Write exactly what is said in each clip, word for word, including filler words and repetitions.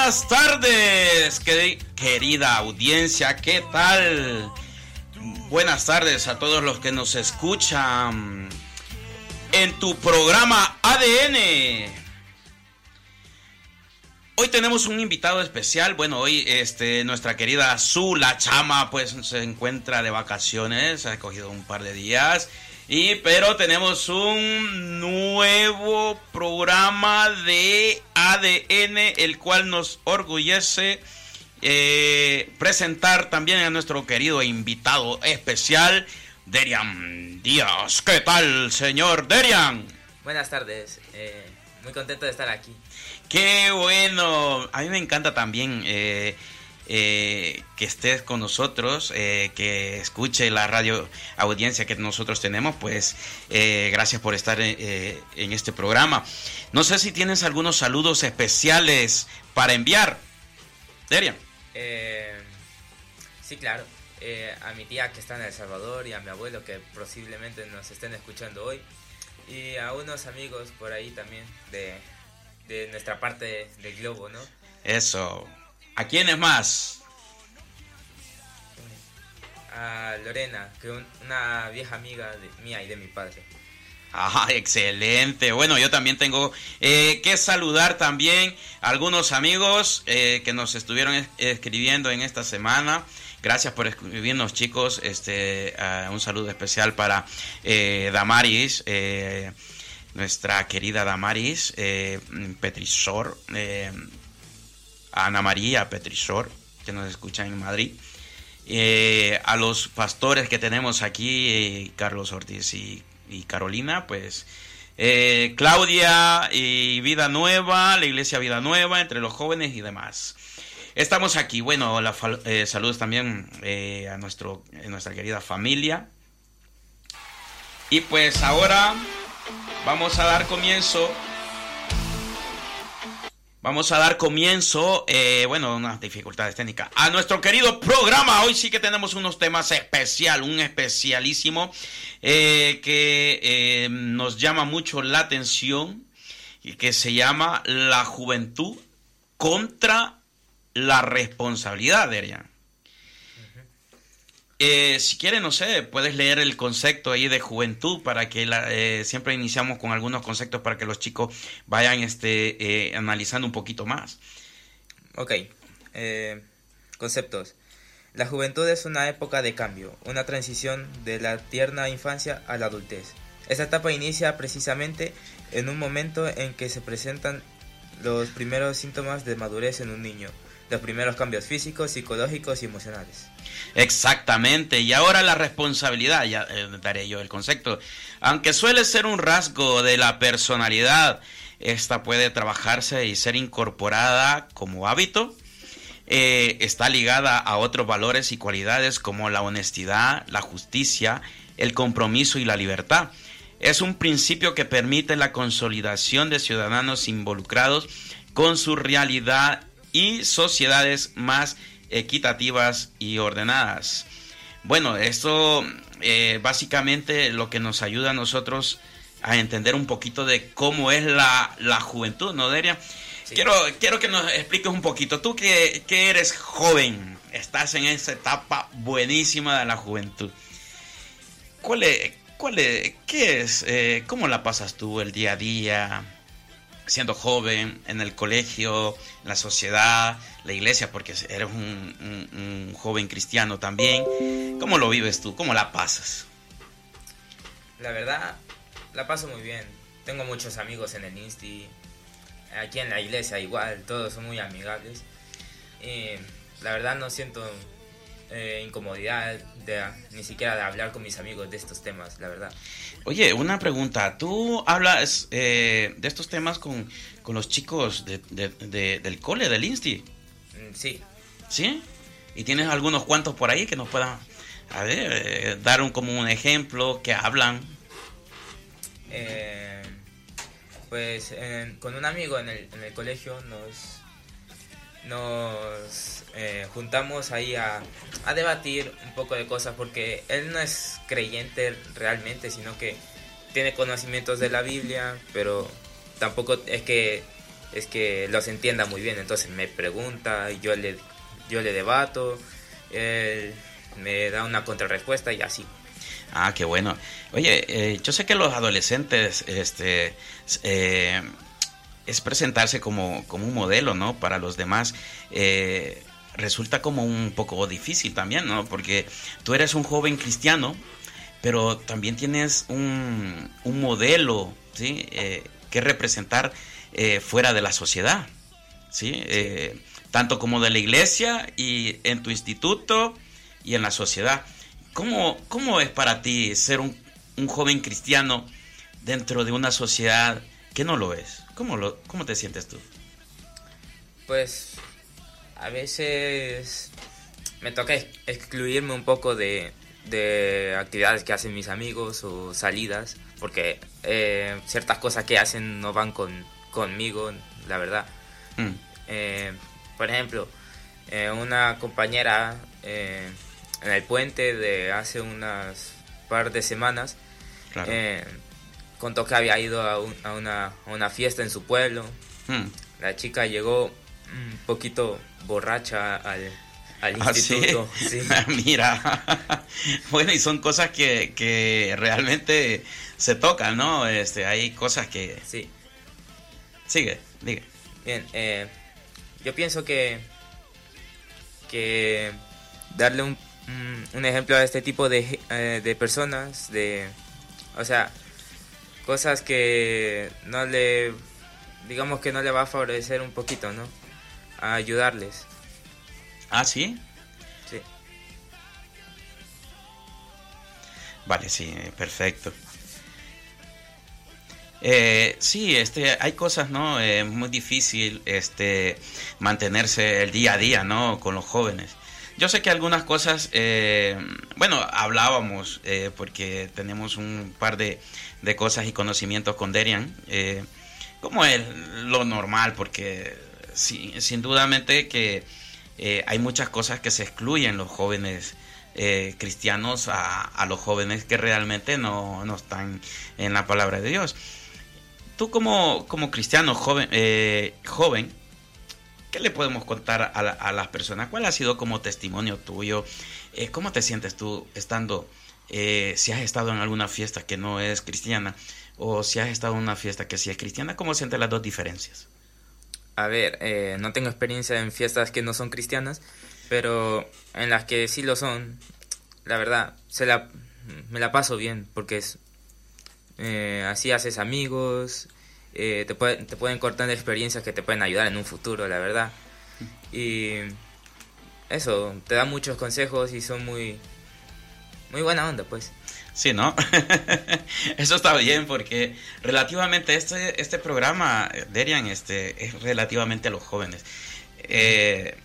buenas tardes, querida audiencia, ¿qué tal? Buenas tardes a todos los que nos escuchan en tu programa A D N. Hoy tenemos un invitado especial. Bueno, hoy este, nuestra querida Su, la chama, pues se encuentra de vacaciones, ha cogido un par de días. Y, pero tenemos un nuevo programa de A D N, el cual nos orgullece eh, presentar también a nuestro querido invitado especial, Derian Díaz. ¿Qué tal, señor Derian? Buenas tardes, eh, muy contento de estar aquí. ¡Qué bueno! A mí me encanta también eh, eh, que estés con nosotros, eh, que escuche la radio audiencia que nosotros tenemos. Pues eh, gracias por estar eh, en este programa. No sé si tienes algunos saludos especiales para enviar, Derian. Eh, sí, claro. Eh, a mi tía que está en El Salvador y a mi abuelo que posiblemente nos estén escuchando hoy. Y a unos amigos por ahí también de... de nuestra parte del globo, ¿no? Eso. ¿A quiénes más? A Lorena, que es una vieja amiga de, mía y de mi padre. Ah, excelente. Bueno, yo también tengo eh, que saludar también a algunos amigos eh, que nos estuvieron es- escribiendo en esta semana. Gracias por escribirnos, chicos. Este, uh, un saludo especial para eh, Damaris, eh, nuestra querida Damaris eh, Petrisor, eh, Ana María Petrisor, que nos escucha en Madrid, eh, a los pastores que tenemos aquí, eh, Carlos Ortiz y, y Carolina, pues eh, Claudia y Vida Nueva, la Iglesia Vida Nueva, entre los jóvenes y demás. Estamos aquí. Bueno, la, eh, saludos también eh, a nuestro, eh, nuestra querida familia. Y pues ahora vamos a dar comienzo. Vamos a dar comienzo, eh, bueno, unas dificultades técnicas, a nuestro querido programa. Hoy sí que tenemos unos temas especial, un especialísimo eh, que eh, nos llama mucho la atención y que se llama la juventud contra la responsabilidad, Derian. Eh, si quieres, no sé, puedes leer el concepto ahí de juventud para que la, eh, siempre iniciamos con algunos conceptos para que los chicos vayan este, eh, analizando un poquito más. Ok, eh, conceptos. La juventud es una época de cambio, una transición de la tierna infancia a la adultez. Esta etapa inicia precisamente en un momento en que se presentan los primeros síntomas de madurez en un niño, los primeros cambios físicos, psicológicos y emocionales. Exactamente, y ahora la responsabilidad, ya eh, daré yo el concepto. Aunque suele ser un rasgo de la personalidad, esta puede trabajarse y ser incorporada como hábito. Eh, está ligada a otros valores y cualidades como la honestidad, la justicia, el compromiso y la libertad. Es un principio que permite la consolidación de ciudadanos involucrados con su realidad y sociedades más equitativas y ordenadas. Bueno, esto eh, básicamente lo que nos ayuda a nosotros a entender un poquito de cómo es la, la juventud, ¿no, Derian? Sí. Quiero, quiero que nos expliques un poquito. Tú que, que eres joven, estás en esa etapa buenísima de la juventud. ¿Cuál es, cuál es, qué es, eh, cómo la pasas tú el día a día? Siendo joven, en el colegio, en la sociedad, la iglesia, porque eres un, un, un joven cristiano también. ¿Cómo lo vives tú? ¿Cómo la pasas? La verdad, la paso muy bien. Tengo muchos amigos en el Insti, aquí en la iglesia igual, todos son muy amigables. Y la verdad no siento eh, incomodidad de, ni siquiera de hablar con mis amigos de estos temas, la verdad. Oye, una pregunta. ¿Tú hablas eh, de estos temas con, con los chicos de, de, de, del cole, del Insti? Sí. ¿Sí? ¿Y tienes algunos cuantos por ahí que nos puedan, a ver, eh, dar un, como un ejemplo, que hablan? Eh, pues eh, con un amigo en el, en el colegio nos, nos eh, juntamos ahí a, a debatir un poco de cosas, porque él no es creyente realmente, sino que tiene conocimientos de la Biblia, pero tampoco es que es que los entienda muy bien. Entonces me pregunta, yo le, yo le debato, él me da una contrarrespuesta y así. Ah, qué bueno. Oye, eh, yo sé que los adolescentes, este, eh, es presentarse como, como un modelo, ¿no? Para los demás. Eh, resulta como un poco difícil también, ¿no? Porque tú eres un joven cristiano, pero también tienes un, un modelo, ¿sí? Eh, que representar eh, fuera de la sociedad, ¿sí? Sí. Eh, tanto como de la iglesia y en tu instituto y en la sociedad. ¿Cómo, cómo es para ti ser un, un joven cristiano dentro de una sociedad que no lo es? ¿Cómo, lo, cómo te sientes tú? Pues a veces me toca excluirme un poco de, de actividades que hacen mis amigos o salidas, porque eh, ciertas cosas que hacen no van con, conmigo, la verdad. Mm. Eh, por ejemplo, eh, una compañera... Eh, en el puente de hace unas par de semanas, claro. eh, contó que había ido a, un, a, una, a una fiesta en su pueblo. Hmm. La chica llegó un poquito borracha al, al ¿Ah, instituto. sí? Sí. Mira, bueno, y son cosas que, que realmente se tocan, ¿no? Este, hay cosas que... Sí. Sigue, diga. Bien, eh, yo pienso que, que darle un un ejemplo a este tipo de, eh, de personas, de, o sea, cosas que no le, digamos que no le va a favorecer un poquito, ¿no? A ayudarles. ¿Ah, sí? Sí. Vale, sí, perfecto. Eh, sí, este, hay cosas, ¿no? Es eh, muy difícil, este, mantenerse el día a día, ¿no? Con los jóvenes. Yo sé que algunas cosas, eh, bueno, hablábamos, eh, porque tenemos un par de, de cosas y conocimientos con Derian, eh, como es lo normal, porque sí, sin dudamente que eh, hay muchas cosas que se excluyen los jóvenes eh, cristianos a, a los jóvenes que realmente no, no están en la palabra de Dios. Tú como, como cristiano joven, eh, joven, ¿qué le podemos contar a, la, a las personas? ¿Cuál ha sido como testimonio tuyo? Eh, ¿Cómo te sientes tú estando, eh, si has estado en alguna fiesta que no es cristiana o si has estado en una fiesta que sí es cristiana? ¿Cómo sientes las dos diferencias? A ver, eh, no tengo experiencia en fiestas que no son cristianas, pero en las que sí lo son, la verdad, se la, me la paso bien, porque es, eh, así haces amigos. Eh, te, puede, te pueden cortar experiencias que te pueden ayudar en un futuro, la verdad. Y eso, te dan muchos consejos y son muy muy buena onda, pues. Sí, ¿no? Eso está bien porque relativamente este este programa, Derian, este, es relativamente a los jóvenes. Eh,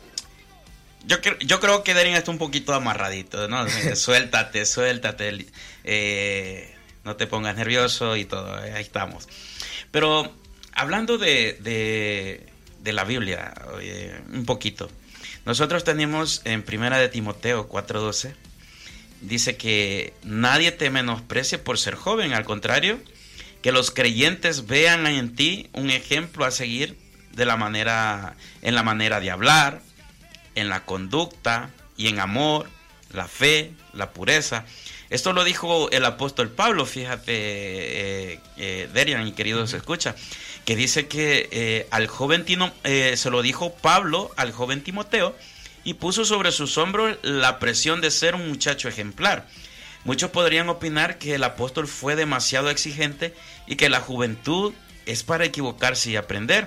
yo, yo creo que Derian está un poquito amarradito, ¿no? Suéltate, suéltate, eh, no te pongas nervioso y todo, ahí estamos. Pero hablando de, de, de la Biblia, eh, un poquito. Nosotros tenemos en Primera de Timoteo cuatro doce, dice que nadie te menosprecie por ser joven, al contrario, que los creyentes vean en ti un ejemplo a seguir de la manera, en la manera de hablar, en la conducta y en amor, la fe, la pureza. Esto lo dijo el apóstol Pablo, fíjate, eh, eh, Derian y queridos escucha, que dice que eh, al joven Tino, eh, se lo dijo Pablo al joven Timoteo y puso sobre sus hombros la presión de ser un muchacho ejemplar. Muchos podrían opinar que el apóstol fue demasiado exigente y que la juventud es para equivocarse y aprender.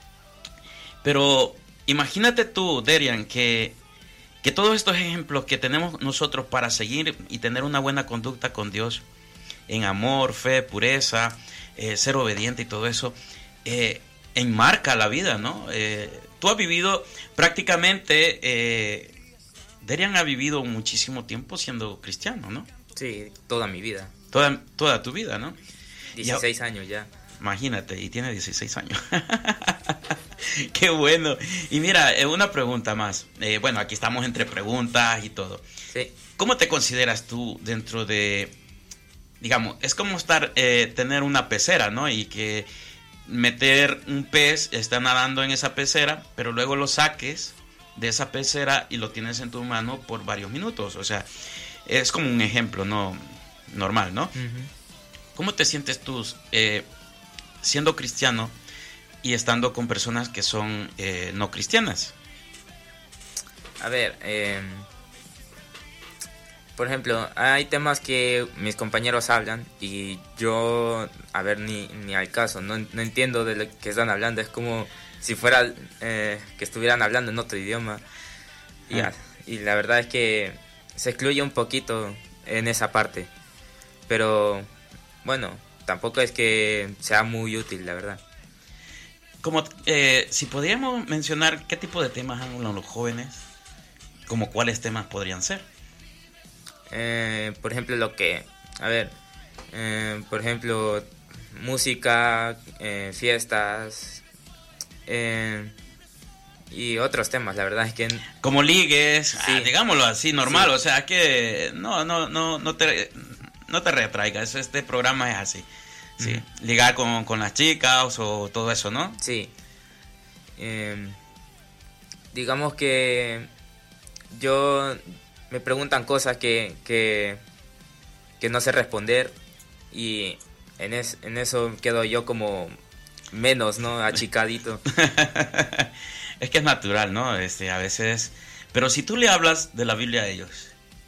Pero imagínate tú, Derian, que Que todos estos ejemplos que tenemos nosotros para seguir y tener una buena conducta con Dios, en amor, fe, pureza, eh, ser obediente y todo eso, eh, enmarca la vida, ¿no? Eh, tú has vivido prácticamente, eh, Derian ha vivido muchísimo tiempo siendo cristiano, ¿no? Sí, toda mi vida. Toda, toda tu vida, ¿no? dieciséis ya, años ya. Imagínate, y tiene dieciséis años. Qué bueno. Y mira, una pregunta más. Eh, bueno, aquí estamos entre preguntas y todo. Sí. ¿Cómo te consideras tú dentro de, digamos, es como estar, eh, tener una pecera, ¿no? Y que meter un pez, está nadando en esa pecera, pero luego lo saques de esa pecera y lo tienes en tu mano por varios minutos. O sea, es como un ejemplo no normal, ¿no? Uh-huh. ¿Cómo te sientes tú eh, siendo cristiano y estando con personas que son eh, no cristianas? A ver, eh, por ejemplo, hay temas que mis compañeros hablan y yo, a ver, ni, ni al caso, no, no entiendo de lo que están hablando. Es como si fuera eh, que estuvieran hablando en otro idioma. Y, ah. y la verdad es que se excluye un poquito en esa parte. Pero bueno, tampoco es que sea muy útil, la verdad. Como eh, si podríamos mencionar qué tipo de temas hablan los jóvenes, como cuáles temas podrían ser. Eh, por ejemplo, lo que, a ver, eh, por ejemplo, música, eh, fiestas eh, y otros temas. La verdad es que como ligues, sí. ah, digámoslo así, normal. Sí. O sea que no, no, no, no te, no te retraigas. Este programa es así. Sí, uh-huh. Ligar con, con las chicas o todo eso, ¿no? Sí. Eh, digamos que yo me preguntan cosas que, que, que no sé responder y en, es, en eso quedo yo como menos, ¿no? Achicadito. Es que es natural, ¿no? Este, a veces... Pero si tú le hablas de la Biblia a ellos,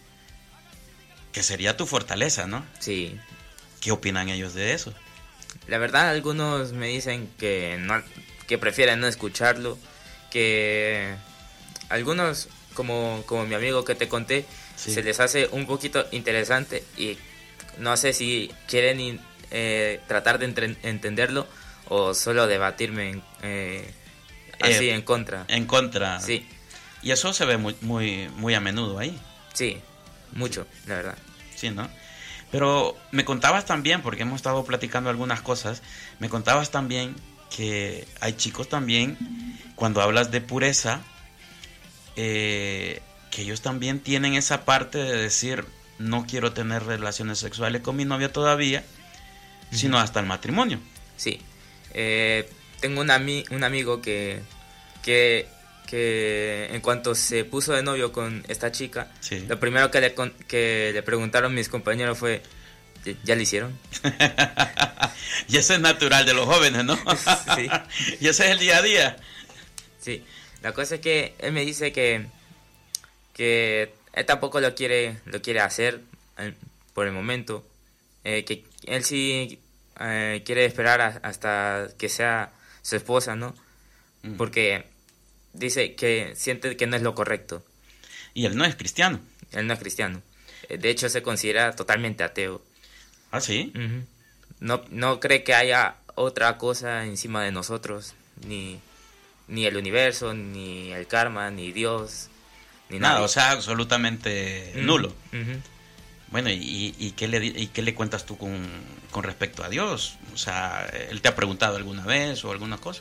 que sería tu fortaleza, ¿no? Sí. ¿Qué opinan ellos de eso? La verdad, algunos me dicen que no, que prefieren no escucharlo, que algunos, como, como mi amigo que te conté, sí. se les hace un poquito interesante y no sé si quieren eh, tratar de entre- entenderlo o solo debatirme eh, así eh, en contra. En contra. Sí. Y eso se ve muy, muy, muy a menudo ahí. Sí, mucho, la verdad. Sí, ¿no? Pero me contabas también, porque hemos estado platicando algunas cosas, me contabas también que hay chicos también, cuando hablas de pureza, eh, que ellos también tienen esa parte de decir, no quiero tener relaciones sexuales con mi novia todavía, uh-huh. sino hasta el matrimonio. Sí, eh, tengo un, ami- un amigo que, que, que en cuanto se puso de novio con esta chica, sí. lo primero que le, con- que le preguntaron mis compañeros fue, ¿ya lo hicieron? Y eso es natural de los jóvenes, ¿no? Sí. Y ese es el día a día. Sí, la cosa es que él me dice que, que él tampoco lo quiere, lo quiere hacer eh, por el momento, eh, que él sí eh, quiere esperar a, hasta que sea su esposa, ¿no? Mm. Porque dice que siente que no es lo correcto. Y él no es cristiano. Él no es cristiano. De hecho, se considera totalmente ateo. ¿Ah, sí? Uh-huh. No, no cree que haya otra cosa encima de nosotros, ni, ni el universo, ni el karma, ni Dios, ni nada. Nada, o sea, absolutamente uh-huh. nulo. Uh-huh. Bueno, ¿y, y, qué le, ¿y qué le cuentas tú con, con respecto a Dios? O sea, ¿él te ha preguntado alguna vez o alguna cosa?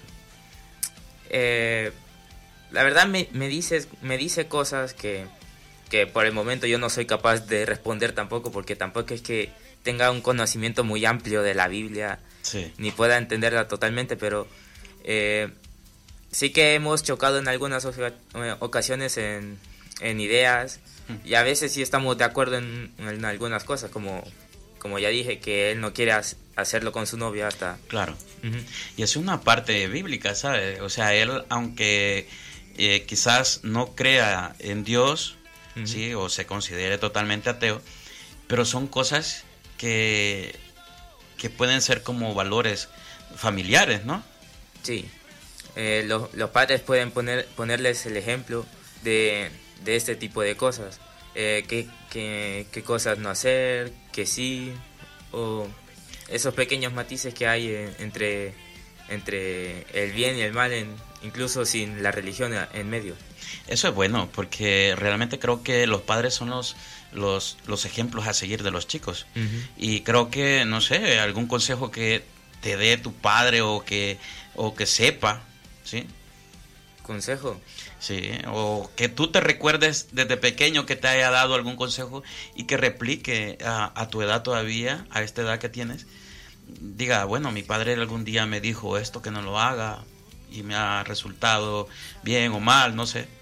Eh, la verdad me, me, dice, me dice cosas que, que por el momento yo no soy capaz de responder tampoco, porque tampoco es que tenga un conocimiento muy amplio de la Biblia, sí. ni pueda entenderla totalmente, pero eh, sí que hemos chocado en algunas ocasiones en, en ideas, mm. y a veces sí estamos de acuerdo en, en algunas cosas, como, como ya dije, que él no quiere hacerlo con su novia hasta... Claro, uh-huh. y es una parte bíblica, ¿sabes? O sea, él, aunque eh, quizás no crea en Dios, uh-huh. ¿sí? O se considere totalmente ateo, pero son cosas... Que, que pueden ser como valores familiares, ¿no? Sí, eh, lo, los padres pueden poner, ponerles el ejemplo de, de este tipo de cosas, eh, qué, qué, qué cosas no hacer, que sí, o esos pequeños matices que hay en, entre, entre el bien y el mal, en, incluso sin la religión en medio. Eso es bueno, porque realmente creo que los padres son los... Los, los ejemplos a seguir de los chicos. Uh-huh. Y creo que, no sé, algún consejo que te dé tu padre o que, o que sepa, ¿sí? ¿Consejo? Sí, o que tú te recuerdes desde pequeño que te haya dado algún consejo y que replique a, a tu edad todavía, a esta edad que tienes, diga, bueno, mi padre algún día me dijo esto que no lo haga y me ha resultado bien o mal, no sé.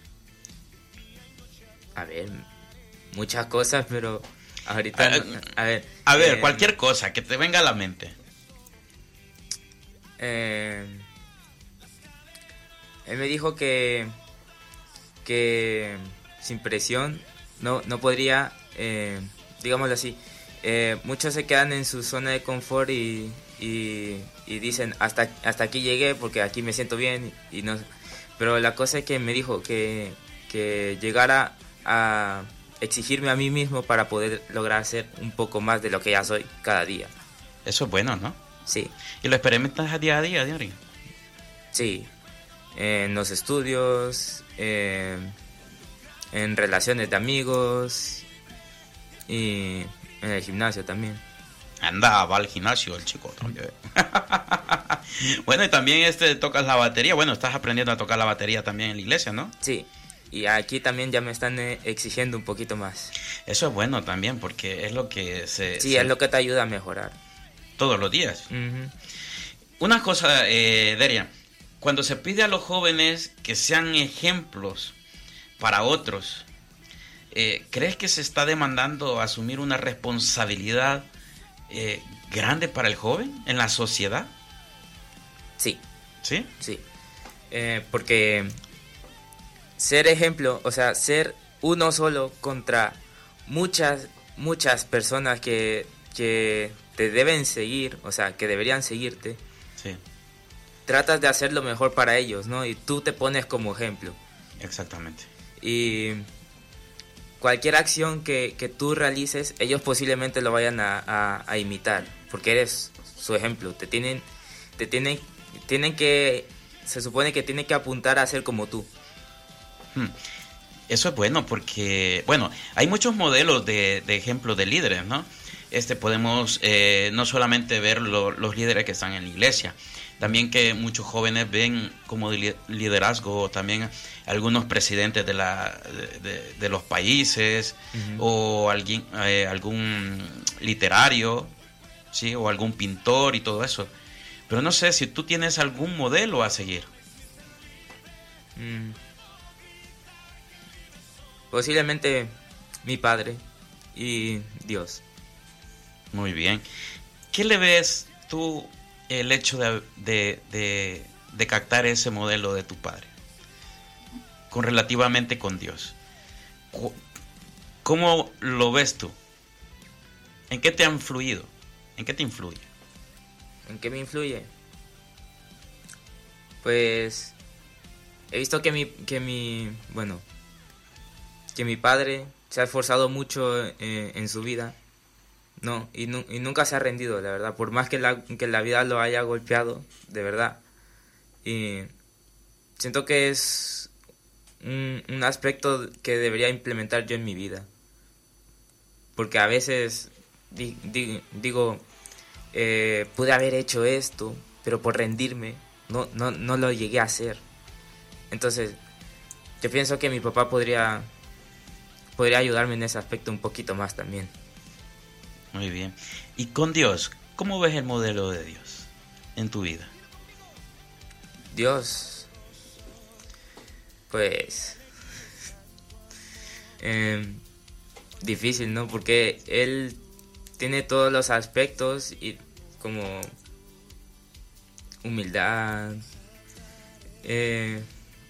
A ver, muchas cosas, pero ahorita... A, no, a ver, a ver eh, cualquier cosa que te venga a la mente. Eh, él me dijo que, que sin presión no, no podría, eh, digámoslo así, eh, muchos se quedan en su zona de confort y, y, y dicen hasta, hasta aquí llegué porque aquí me siento bien y no, pero la cosa es que me dijo que, que llegara a exigirme a mí mismo para poder lograr ser un poco más de lo que ya soy cada día. Eso es bueno, ¿no? Sí. ¿Y lo experimentas día a día, diario? Sí, en los estudios, eh, en relaciones de amigos y en el gimnasio también. Anda, va al gimnasio el chico. Bueno, y también este tocas la batería. Bueno, estás aprendiendo a tocar la batería también en la iglesia, ¿no? Sí, y aquí también ya me están eh, exigiendo un poquito más. Eso es bueno también porque es lo que se... Sí, se- es lo que te ayuda a mejorar. todos los días. Ujú. Una cosa, eh, Deria, cuando se pide a los jóvenes que sean ejemplos para otros, eh, ¿crees que se está demandando asumir una responsabilidad eh, grande para el joven en la sociedad? Sí, ¿Sí? sí. Eh, porque ser ejemplo, o sea, ser uno solo contra muchas, muchas personas que, que te deben seguir, o sea, que deberían seguirte, Sí, tratas de hacer lo mejor para ellos, ¿no? Y tú te pones como ejemplo. exactamente. Y cualquier acción que, que tú realices, ellos posiblemente lo vayan a, a, a imitar, porque eres su ejemplo. Te tienen, te tienen, tienen que, se supone que tienen que apuntar a ser como tú. Hmm. Eso es bueno porque, bueno, hay muchos modelos de, de ejemplos de líderes, ¿no? Este podemos eh, no solamente ver lo- los líderes que están en la iglesia, también que muchos jóvenes ven como li- liderazgo también algunos presidentes de, la, de, de- de los países Ujú. o alguien, eh, algún literario, ¿sí? O algún pintor y todo eso. Pero no sé si tú tienes algún modelo a seguir. Mm. Posiblemente mi padre y Dios. Muy bien. ¿Qué le ves tú el hecho de, de, de, de captar ese modelo de tu padre con relativamente con Dios? Cu- ¿Cómo lo ves tú? ¿En qué te ha influido? ¿En qué te influye? ¿En qué me influye? Pues he visto que mi, que mi, bueno, que mi padre se ha esforzado mucho eh, en su vida, no, y, nu- y nunca se ha rendido, la verdad, por más que la, que la vida lo haya golpeado, de verdad. Y siento que es un, un aspecto que debería implementar yo en mi vida, porque a veces di- di- digo, eh, pude haber hecho esto, pero por rendirme no, no, no lo llegué a hacer. Entonces, yo pienso que mi papá podría, podría ayudarme en ese aspecto un poquito más también. Muy bien. Y con Dios, ¿cómo ves el modelo de Dios en tu vida? Dios, pues, em, difícil, ¿no? Porque Él tiene todos los aspectos y como humildad, eh,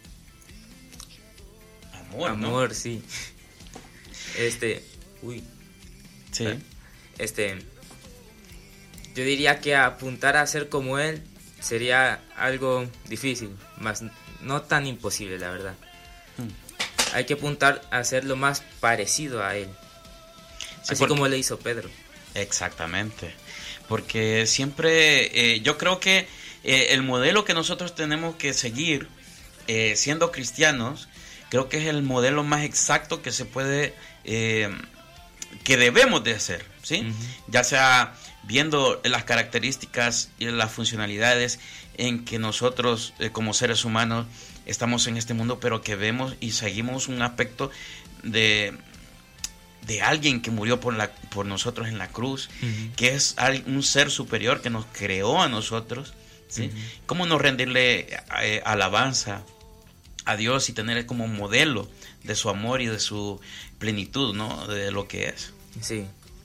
Amor, ¿no? amor, sí. Este, uy, Sí. este, yo diría que apuntar a ser como él sería algo difícil, más no tan imposible, la verdad. Mm. Hay que apuntar a ser lo más parecido a él, Sí, así porque- como le hizo Pedro. Exactamente. Porque siempre, eh, yo creo que eh, el modelo que nosotros tenemos que seguir, eh, siendo cristianos, creo que es el modelo más exacto que se puede, eh, que debemos de hacer, ¿sí? Ujú. Ya sea viendo las características y las funcionalidades en que nosotros, eh, como seres humanos, estamos en este mundo, pero que vemos y seguimos un aspecto de de alguien que murió por, la, por nosotros en la cruz, Uh-huh. que es un ser superior que nos creó a nosotros, ¿sí? Uh-huh. ¿Cómo no rendirle eh, alabanza a Dios y tener como modelo de su amor y de su plenitud, ¿no? De lo que es. Sí.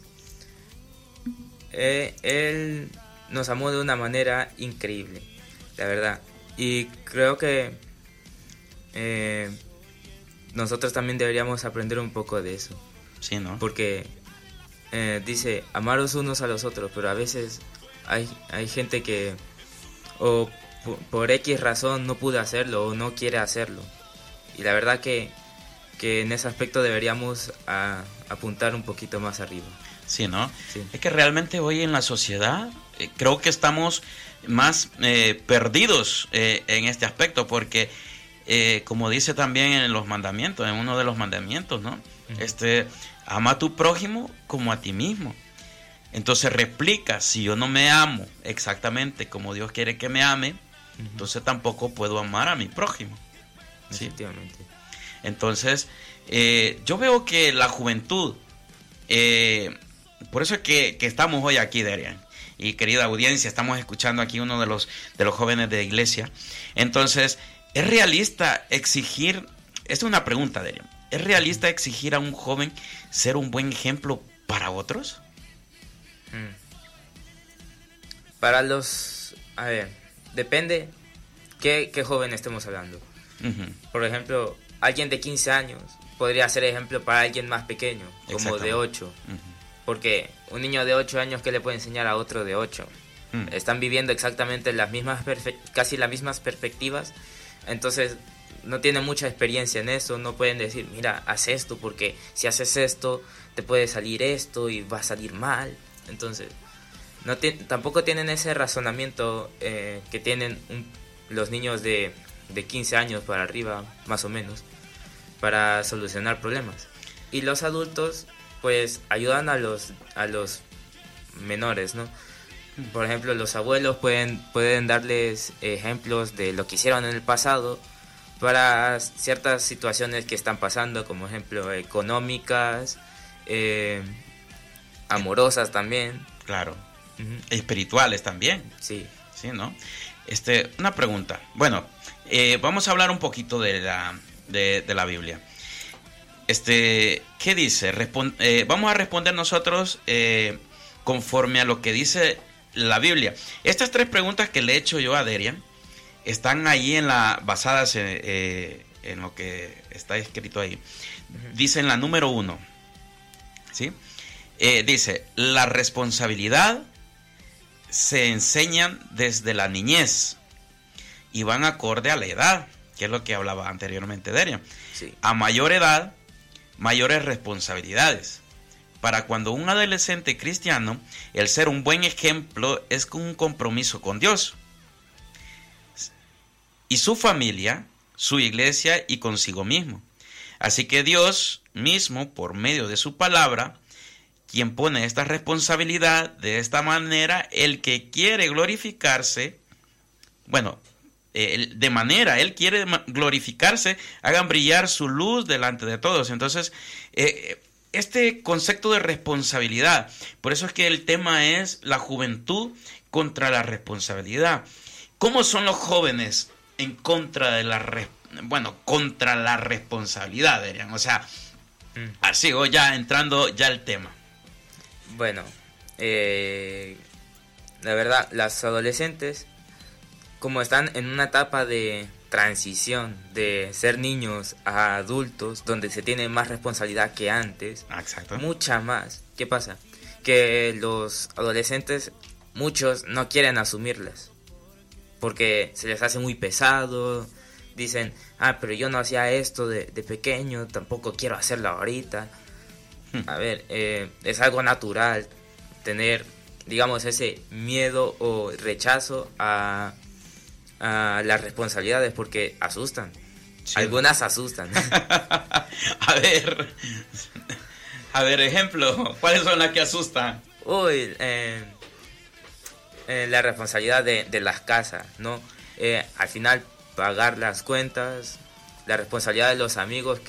Eh, él nos amó de una manera increíble, la verdad. Y creo que eh, nosotros también deberíamos aprender un poco de eso. Sí, ¿no? Porque eh, dice, amaros unos a los otros, pero a veces hay, hay gente que o por, por X razón no pudo hacerlo o no quiere hacerlo. Y la verdad que, que en ese aspecto deberíamos a, apuntar un poquito más arriba. Sí, ¿no? Sí. Es que realmente hoy en la sociedad eh, creo que estamos más eh, perdidos eh, en este aspecto, porque eh, como dice también en los mandamientos, en uno de los mandamientos, ¿no? Uh-huh. Este, ama a tu prójimo como a ti mismo. Entonces replica, si yo no me amo exactamente como Dios quiere que me ame, uh-huh. entonces tampoco puedo amar a mi prójimo. ¿Sí? Efectivamente. Entonces, eh, yo veo que la juventud, eh, por eso es que, que estamos hoy aquí, Derian, y querida audiencia, estamos escuchando aquí uno de los, de los jóvenes de iglesia. Entonces, ¿es realista exigir, esta es una pregunta, Derian, ¿es realista exigir a un joven ser un buen ejemplo para otros? Hmm. Para los, a ver, depende qué, qué joven estemos hablando. Uh-huh. Por ejemplo, alguien de quince años podría ser ejemplo para alguien más pequeño, como de ocho. Uh-huh. Porque un niño de ocho años, ¿qué le puede enseñar a otro de ocho? Uh-huh. Están viviendo exactamente las mismas, perfe- casi las mismas perspectivas, entonces no tienen mucha experiencia en eso, no pueden decir, mira, haz esto, porque si haces esto, te puede salir esto y va a salir mal. Entonces, no t- tampoco tienen ese razonamiento eh, que tienen un, los niños de... de quince años para arriba, más o menos, para solucionar problemas. Y los adultos, pues, ayudan a los, a los menores, ¿no? Por ejemplo, los abuelos pueden, pueden darles ejemplos de lo que hicieron en el pasado para ciertas situaciones que están pasando, como ejemplo, económicas, eh, amorosas también. Claro. Uh-huh. Espirituales también. Sí. Sí, ¿no? Este, una pregunta. Bueno, Eh, vamos a hablar un poquito de la, de, de la Biblia. Este, ¿qué dice? Respon- eh, vamos a responder nosotros eh, conforme a lo que dice la Biblia. Estas tres preguntas que le he hecho yo a Derian están ahí en la, basadas en, eh, en lo que está escrito ahí. Dice en la número uno, ¿sí? Eh, dice, la responsabilidad se enseña desde la niñez y van acorde a la edad, que es lo que hablaba anteriormente Derian. Sí. A mayor edad, mayores responsabilidades. Para cuando un adolescente cristiano, el ser un buen ejemplo es con un compromiso con Dios y su familia, su iglesia y consigo mismo. Así que Dios mismo, por medio de su palabra, quien pone esta responsabilidad de esta manera, el que quiere glorificarse, bueno, de manera, él quiere glorificarse, hagan brillar su luz delante de todos. Entonces, eh, este concepto de responsabilidad, por eso es que el tema es la juventud contra la responsabilidad. ¿Cómo son los jóvenes en contra de la, bueno, contra la responsabilidad, Derian? O sea, mm. así, o ya entrando ya al tema. Bueno, eh, la verdad, las adolescentes, como están en una etapa de transición de ser niños a adultos, donde se tiene más responsabilidad que antes, exacto, mucha más. ¿Qué pasa? Que los adolescentes, muchos no quieren asumirlas, porque se les hace muy pesado, dicen, ah, pero yo no hacía esto de, de pequeño, tampoco quiero hacerlo ahorita. A ver, eh, es algo natural tener, digamos, ese miedo o rechazo a... a las responsabilidades, porque asustan. Sí. Algunas asustan. A ver, a ver, ejemplo, ¿cuáles son las que asustan? Uy, eh, eh, la responsabilidad de, de las casas, ¿no? Eh, al final pagar las cuentas, la responsabilidad de los amigos que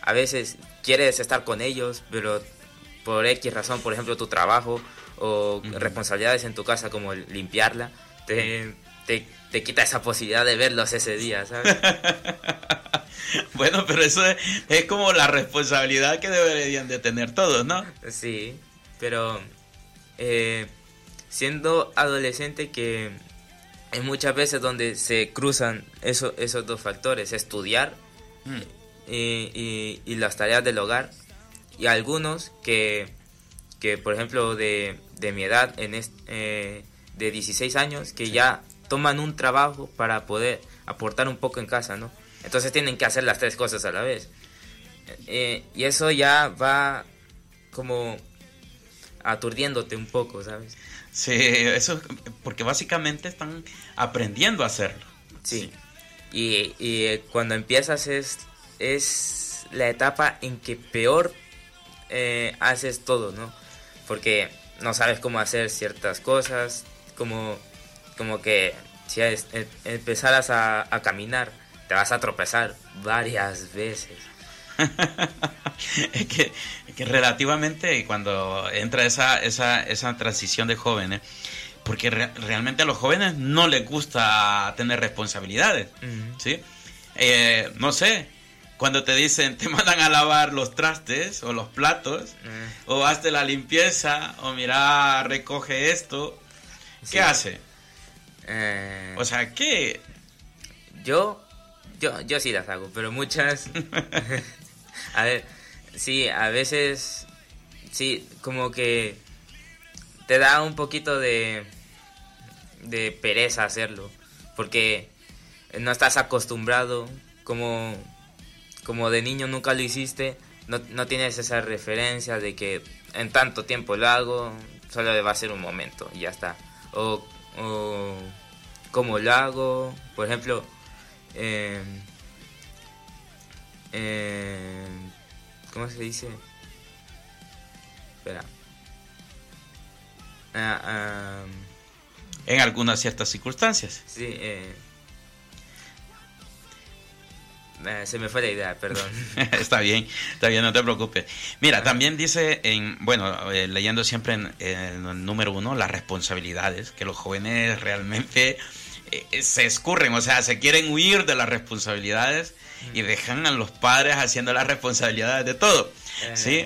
a veces quieres estar con ellos, pero por X razón, por ejemplo, tu trabajo o uh-huh. responsabilidades en tu casa como limpiarla, te, te, te quita esa posibilidad de verlos ese día, ¿sabes? Bueno, pero eso es, es como la responsabilidad que deberían de tener todos, ¿no? Sí, pero eh, siendo adolescente, que hay muchas veces donde se cruzan eso, esos dos factores, estudiar mm. y, y, y las tareas del hogar, y algunos que, que por ejemplo, de, de mi edad, en este, eh, de dieciséis años, que sí. ya toman un trabajo para poder aportar un poco en casa, ¿no? Entonces tienen que hacer las tres cosas a la vez. Eh, y eso ya va como aturdiéndote un poco, ¿sabes? Sí, eso porque básicamente están aprendiendo a hacerlo. Sí. sí. Y, y cuando empiezas es, es la etapa en que peor eh, haces todo, ¿no? Porque no sabes cómo hacer ciertas cosas, como, como que si es, eh, empezaras a, a caminar, te vas a tropezar varias veces. es, que, es que relativamente cuando entra esa, esa, esa transición de jóvenes, porque re, realmente a los jóvenes no les gusta tener responsabilidades, uh-huh. ¿sí? Eh, no sé, cuando te dicen, te mandan a lavar los trastes o los platos, uh-huh. o hazte la limpieza, o mira, recoge esto, ¿qué sí. hace? Eh... O sea, ¿qué? Yo... Yo, yo sí las hago, pero muchas... a ver, sí, a veces... Sí, como que te da un poquito de... de pereza hacerlo. Porque no estás acostumbrado, como... como de niño nunca lo hiciste, no, no tienes esa referencia de que en tanto tiempo lo hago, solo va a ser un momento y ya está. O, o cómo lo hago, por ejemplo... Eh, eh, ¿Cómo se dice? Espera. Uh, um, en algunas ciertas circunstancias. Sí. Eh, eh, se me fue la idea, perdón. Está bien, está bien, no te preocupes. Mira, ah. también dice, en bueno, eh, leyendo siempre en, en el número uno, las responsabilidades, que los jóvenes realmente... se escurren, o sea, se quieren huir de las responsabilidades y dejan a los padres haciendo las responsabilidades de todo, ¿sí?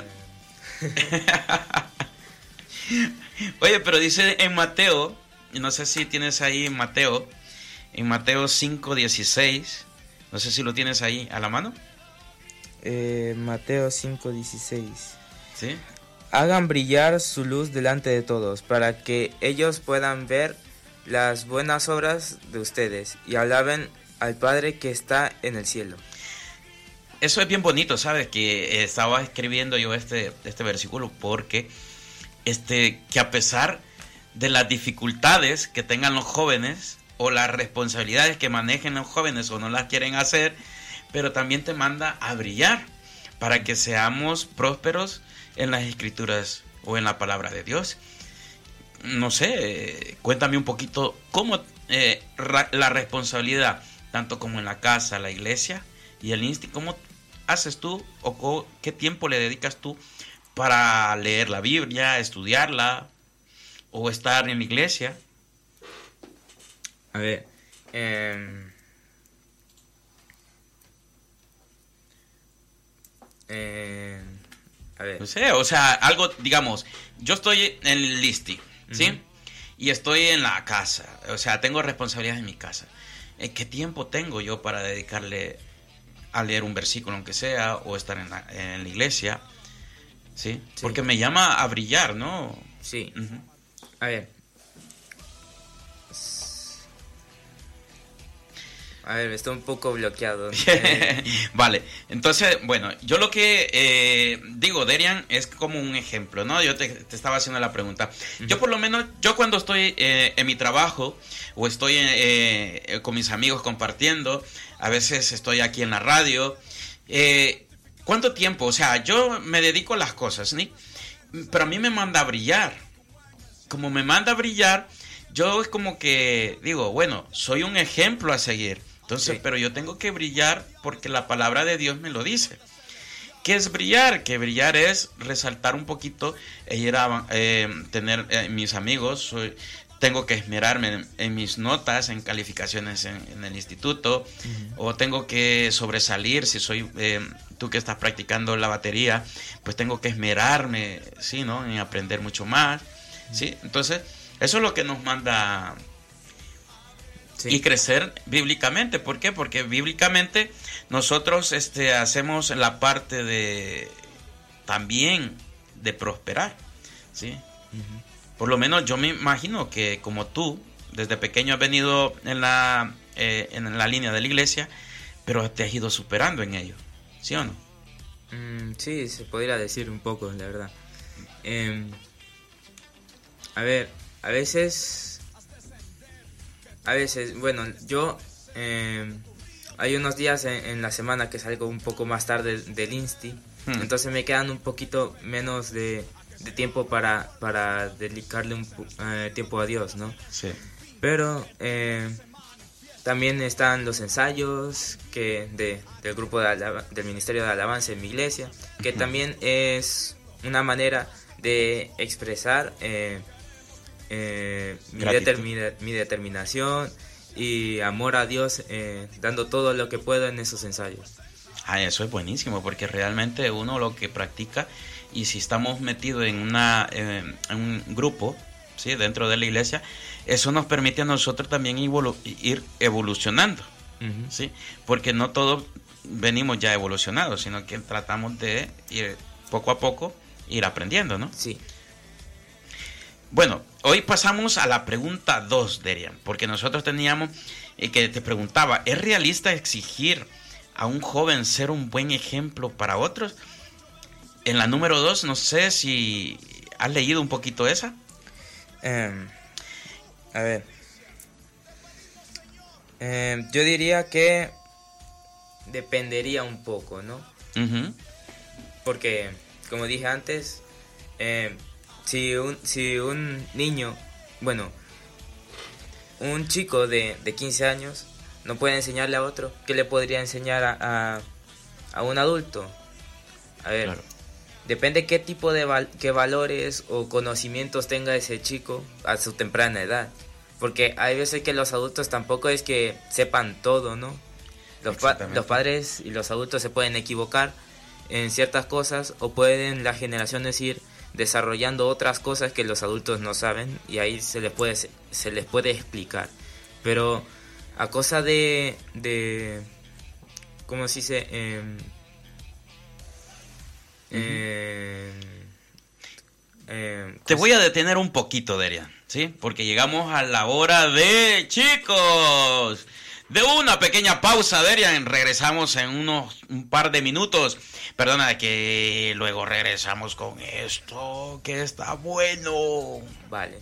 Oye, pero dice en Mateo, no sé si tienes ahí Mateo, en Mateo cinco dieciséis, no sé si lo tienes ahí a la mano. Eh, Mateo cinco dieciséis. ¿Sí? Hagan brillar su luz delante de todos, para que ellos puedan ver las buenas obras de ustedes y alaben al Padre que está en el cielo. Eso es bien bonito, ¿sabes? Que estaba escribiendo yo este, este versículo porque este, que a pesar de las dificultades que tengan los jóvenes o las responsabilidades que manejen los jóvenes o no las quieren hacer, pero también te manda a brillar para que seamos prósperos en las escrituras o en la palabra de Dios. No sé, cuéntame un poquito cómo eh, ra- la responsabilidad, tanto como en la casa, la iglesia y el insti, ¿cómo haces tú o co- qué tiempo le dedicas tú para leer la Biblia, estudiarla o estar en la iglesia? A ver, eh, eh, a ver. No sé, o sea, algo, digamos, yo estoy en el listi, ¿sí? Uh-huh. Y estoy en la casa, o sea, tengo responsabilidades en mi casa. ¿Qué tiempo tengo yo para dedicarle a leer un versículo, aunque sea, o estar en la, en la iglesia? ¿Sí? Sí. Porque me llama a brillar, ¿no? Sí. Uh-huh. A ver. A ver, estoy un poco bloqueado. Vale, entonces, bueno, yo lo que eh, digo, Derian, es como un ejemplo, ¿no? Yo te, te estaba haciendo la pregunta. Uh-huh. Yo por lo menos, yo cuando estoy eh, en mi trabajo o estoy eh, con mis amigos compartiendo, a veces estoy aquí en la radio, eh, ¿cuánto tiempo? O sea, yo me dedico a las cosas, ¿sí? Pero a mí me manda a brillar. Como me manda a brillar, yo es como que digo, bueno, soy un ejemplo a seguir. Entonces, sí. Pero yo tengo que brillar porque la palabra de Dios me lo dice. ¿Qué es brillar? Que brillar es resaltar un poquito e ir a eh, tener eh, mis amigos. Soy, tengo que esmerarme en, en mis notas, en calificaciones en, en el instituto, uh-huh. o tengo que sobresalir. Si soy eh, tú que estás practicando la batería, pues tengo que esmerarme, sí, ¿no? En aprender mucho más, uh-huh. sí. Entonces, eso es lo que nos manda. Sí. Y crecer bíblicamente. ¿Por qué? Porque bíblicamente nosotros este, hacemos la parte de también de prosperar, ¿sí? Uh-huh. Por lo menos yo me imagino que como tú, desde pequeño has venido en la, eh, en la línea de la iglesia, pero te has ido superando en ello, ¿sí o no? Mm, sí, se podría decir un poco, la verdad. Eh, a ver, a veces... A veces, bueno, yo eh, hay unos días en, en la semana que salgo un poco más tarde del Insti, hmm. entonces me quedan un poquito menos de, de tiempo para, para dedicarle un eh, tiempo a Dios, ¿no? Sí. Pero eh, también están los ensayos que de, del grupo de alab- del Ministerio de Alabanza en mi iglesia, que hmm. también es una manera de expresar... Eh, Eh, mi, determina, mi determinación y amor a Dios, eh, dando todo lo que puedo en esos ensayos. Ah, eso es buenísimo, porque realmente uno lo que practica, y si estamos metidos en una eh, en un grupo, sí, dentro de la iglesia, eso nos permite a nosotros también evolu- ir evolucionando, uh-huh. sí, porque no todos venimos ya evolucionados, sino que tratamos de ir poco a poco ir aprendiendo, ¿no? Sí. Bueno, hoy pasamos a la pregunta dos, Derian, porque nosotros teníamos eh, que te preguntaba, ¿es realista exigir a un joven ser un buen ejemplo para otros? En la número dos, no sé si has leído un poquito esa. Um, a ver, um, yo diría que dependería un poco, ¿no? Uh-huh. Porque, como dije antes, eh, Si un, si un niño, bueno, un chico de, de quince años no puede enseñarle a otro, ¿qué le podría enseñar a, a, a un adulto? A ver, claro. Depende qué tipo de val, qué valores o conocimientos tenga ese chico a su temprana edad. Porque hay veces que los adultos tampoco es que sepan todo, ¿no? Los, pa, los padres y los adultos se pueden equivocar en ciertas cosas, o pueden las generaciones ir desarrollando otras cosas que los adultos no saben, y ahí se les puede se les puede explicar. Pero a cosa de de ¿cómo se dice? Eh, uh-huh. eh, eh, Te voy a detener un poquito, Derian, ¿sí? Porque llegamos a la hora de chicos. De una pequeña pausa, Derian, regresamos en unos un par de minutos. Perdona que luego regresamos con esto, que está bueno. Vale.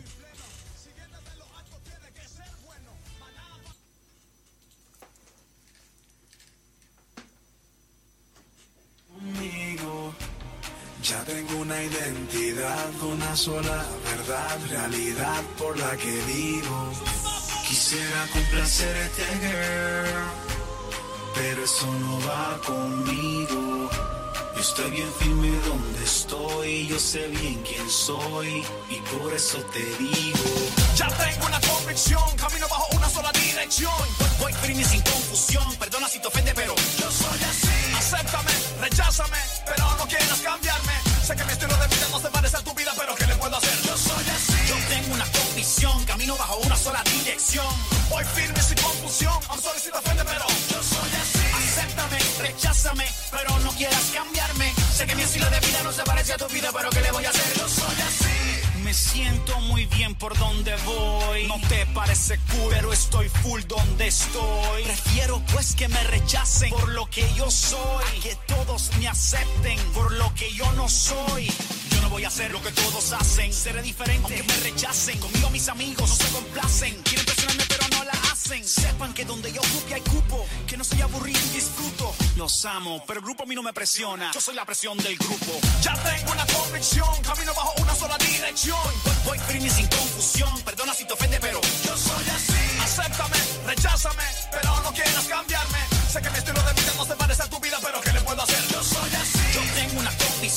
Conmigo ya tengo una identidad, una sola verdad, realidad por la que vivo. Quisiera complacerte, girl, pero eso no va conmigo. Yo estoy bien firme donde estoy, yo sé bien quién soy y por eso te digo. Ya tengo una convicción, camino bajo una sola dirección. Voy firme sin confusión, perdona si te ofende, pero yo soy así. Acéptame, recházame, pero no quieras cambiarme. Sé que mi estilo de vida no se parece a tu vida, pero ¿qué le puedo hacer? Yo soy así. Yo tengo una convicción, camino bajo una sola dirección. Voy firme sin confusión, I'm sorry si te ofende, pero yo soy así. Acéptame, recházame, pero no quieras cambiarme. Sé que mi estilo de vida no se parece a tu vida, pero ¿qué le voy a hacer? Yo soy así. Me siento muy bien por donde voy. No te parece cool, pero estoy full donde estoy. Prefiero pues que me rechacen por lo que yo soy, a que todos me acepten por lo que yo no soy. Yo no voy a hacer lo que todos hacen, seré diferente aunque me rechacen. Conmigo mis amigos no se complacen, quieren presionarme pero no la hacen. Sepan que donde yo ocupe hay cupo, que no soy aburrido y disfruto. Los amo, pero el grupo a mí no me presiona, yo soy la presión del grupo. Ya tengo una convicción, camino bajo una sola dirección. Voy firme sin confusión, perdona si te ofende, pero yo soy así. Acéptame, recházame, pero no quieras cambiarme. Sé que mi estilo de vida no se parece a tu vida, pero ¿qué le puedo hacer? Yo soy así. Yo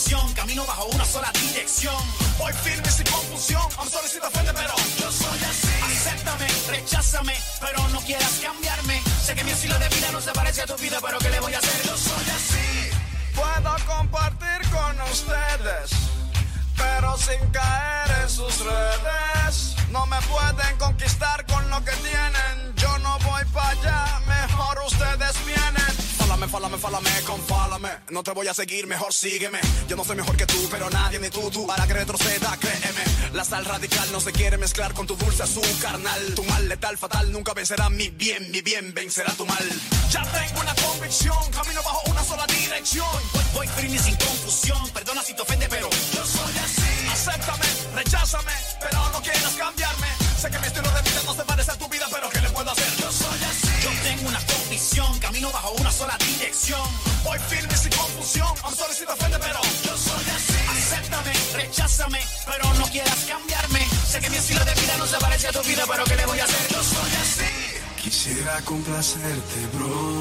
convicción, camino bajo una sola dirección. Voy firme sin confusión, I'm sorry si te ofende, pero yo soy así. Acéptame, recházame, pero no quieras cambiarme. Sé que mi estilo de vida no se parece a tu vida, pero ¿qué le voy a hacer? Yo soy así. Puedo compartir con ustedes, pero sin caer en sus redes. No me pueden conquistar con lo que tienen. Yo no voy para allá, mejor ustedes vienen. Fálame, fálame, fálame, confálame. No te voy a seguir, mejor sígueme. Yo no soy mejor que tú, pero nadie ni tú, tú. Para que retroceda, créeme. La sal radical no se quiere mezclar con tu dulce azúcar carnal. Tu mal letal, fatal, nunca vencerá mi bien. Mi bien vencerá tu mal. Ya tengo una convicción, camino bajo una sola dirección. Voy, voy firme sin confusión. Perdona si te ofende, pero yo soy así. Acéptame, recházame, pero no quieras cambiarme. Sé que mi estilo de vida no se parece a tu vida, pero ¿qué le puedo hacer? Yo soy así. Yo tengo una convicción, camino bajo una sola dirección. Voy firme sin confusión, I'm sorry si te ofende, pero yo soy así. Acéptame, recházame, pero no quieras cambiarme. Sé que mi estilo de vida no se parece a tu vida, pero ¿qué le voy a hacer? Yo soy así. Quisiera complacerte, bro,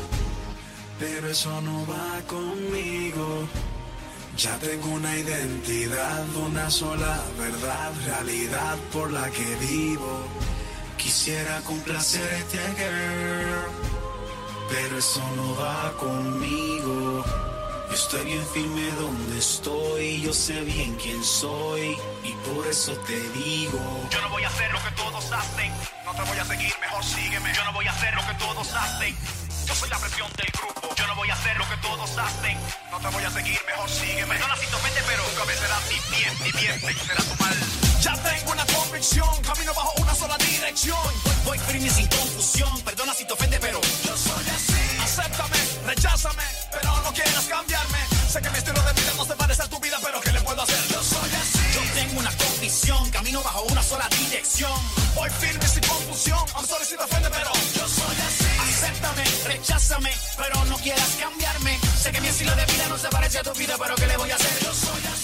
pero eso no va conmigo. Ya tengo una identidad, una sola verdad, realidad por la que vivo. Quisiera complacerte, girl, pero eso no va conmigo. Yo estoy bien firme donde estoy, yo sé bien quién soy, y por eso te digo: yo no voy a hacer lo que todos hacen, no te voy a seguir, mejor sígueme. Yo no voy a hacer lo que todos hacen, yo soy la presión del grupo. Yo no voy a hacer lo que todos hacen, no te voy a seguir, mejor sígueme. Perdona si te ofende, pero nunca vencerá mi bien, mi bien vencerá tu mal. Ya tengo una convicción, camino bajo una sola dirección. Voy, voy firme sin confusión, perdona si te ofende, pero yo soy así. Acéptame, recházame, pero no quieras cambiarme. Sé que mi estilo de vida no se parece a tu vida, pero ¿qué le puedo hacer? Yo soy así. Yo tengo una convicción, camino bajo una sola dirección. Voy firme sin confusión, I'm sorry si te ofende, pero yo soy así. Acéptame, recházame, pero no quieras cambiarme. Sé que mi estilo de vida no se parece a tu vida, pero ¿qué le voy a hacer? Yo soy así.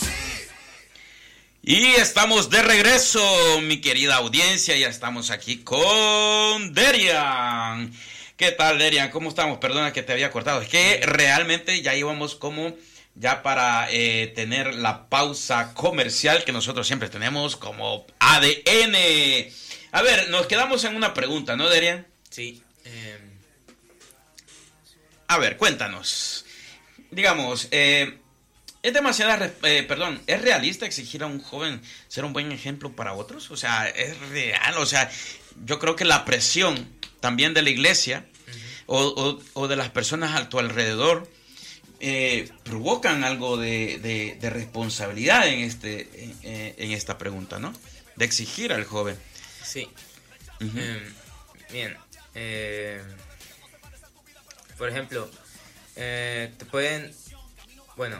Y estamos de regreso, mi querida audiencia. Ya estamos aquí con Derian. ¿Qué tal, Derian? ¿Cómo estamos? Perdona que te había cortado. Es que realmente ya íbamos como ya para eh, tener la pausa comercial que nosotros siempre tenemos como A D N. A ver, nos quedamos en una pregunta, ¿no, Derian? Sí. Eh... A ver, cuéntanos. Digamos, eh, es demasiada, eh, perdón, ¿es realista exigir a un joven ser un buen ejemplo para otros? O sea, es real, o sea, yo creo que la presión también de la iglesia uh-huh. o, o, o de las personas a tu alrededor eh, provocan algo de, de, de responsabilidad en, este, en, en esta pregunta, ¿no? De exigir al joven. Sí. Uh-huh. Eh, bien. Eh, por ejemplo, eh, te pueden, bueno,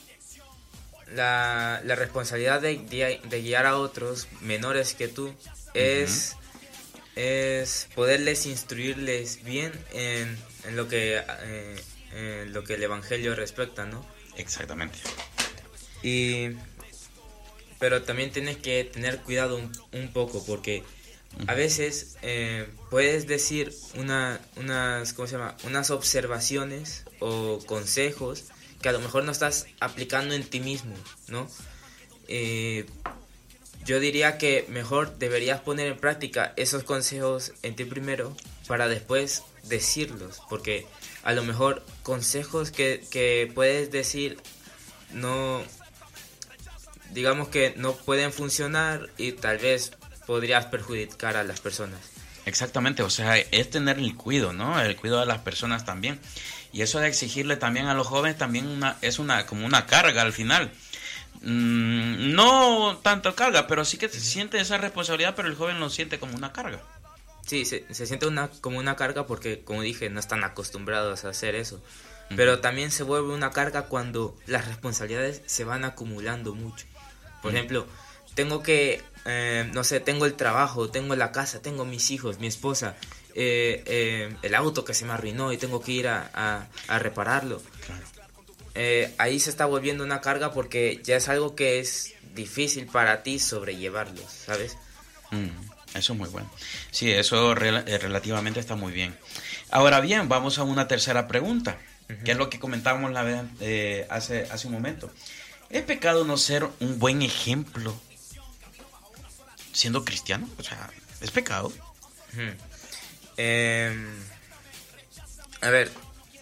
la, la responsabilidad de, de, de guiar a otros menores que tú es, uh-huh. es poderles instruirles bien en, en lo que eh, en lo que el evangelio respecta, ¿no? Exactamente. Y pero también tienes que tener cuidado un, un poco porque a veces eh, puedes decir una, unas, ¿cómo se llama? unas observaciones o consejos que a lo mejor no estás aplicando en ti mismo, ¿no? Eh, yo diría que mejor deberías poner en práctica esos consejos en ti primero para después decirlos, porque a lo mejor consejos que, que puedes decir no, digamos que no pueden funcionar y tal vez podrías perjudicar a las personas. Exactamente, o sea, es tener el cuidado, ¿no? El cuidado de las personas también. Y eso de exigirle también a los jóvenes también una, es una como una carga al final. Mm, no tanto carga, pero sí que se siente esa responsabilidad, pero el joven lo siente como una carga. Sí, se, se siente una, como una carga porque, como dije, no están acostumbrados a hacer eso. Uh-huh. Pero también se vuelve una carga cuando las responsabilidades se van acumulando mucho. Por uh-huh. ejemplo, tengo que, eh, no sé, tengo el trabajo, tengo la casa, tengo mis hijos, mi esposa, eh, eh, el auto que se me arruinó y tengo que ir a, a, a repararlo. Claro. Eh, ahí se está volviendo una carga porque ya es algo que es difícil para ti sobrellevarlo, ¿sabes? Mm, eso es muy bueno. Sí, eso rel- relativamente está muy bien. Ahora bien, vamos a una tercera pregunta. uh-huh. que es lo que comentábamos la vez, eh, hace, hace un momento. ¿Es pecado no ser un buen ejemplo siendo cristiano? O sea, ¿es pecado? Uh-huh. Eh, a ver,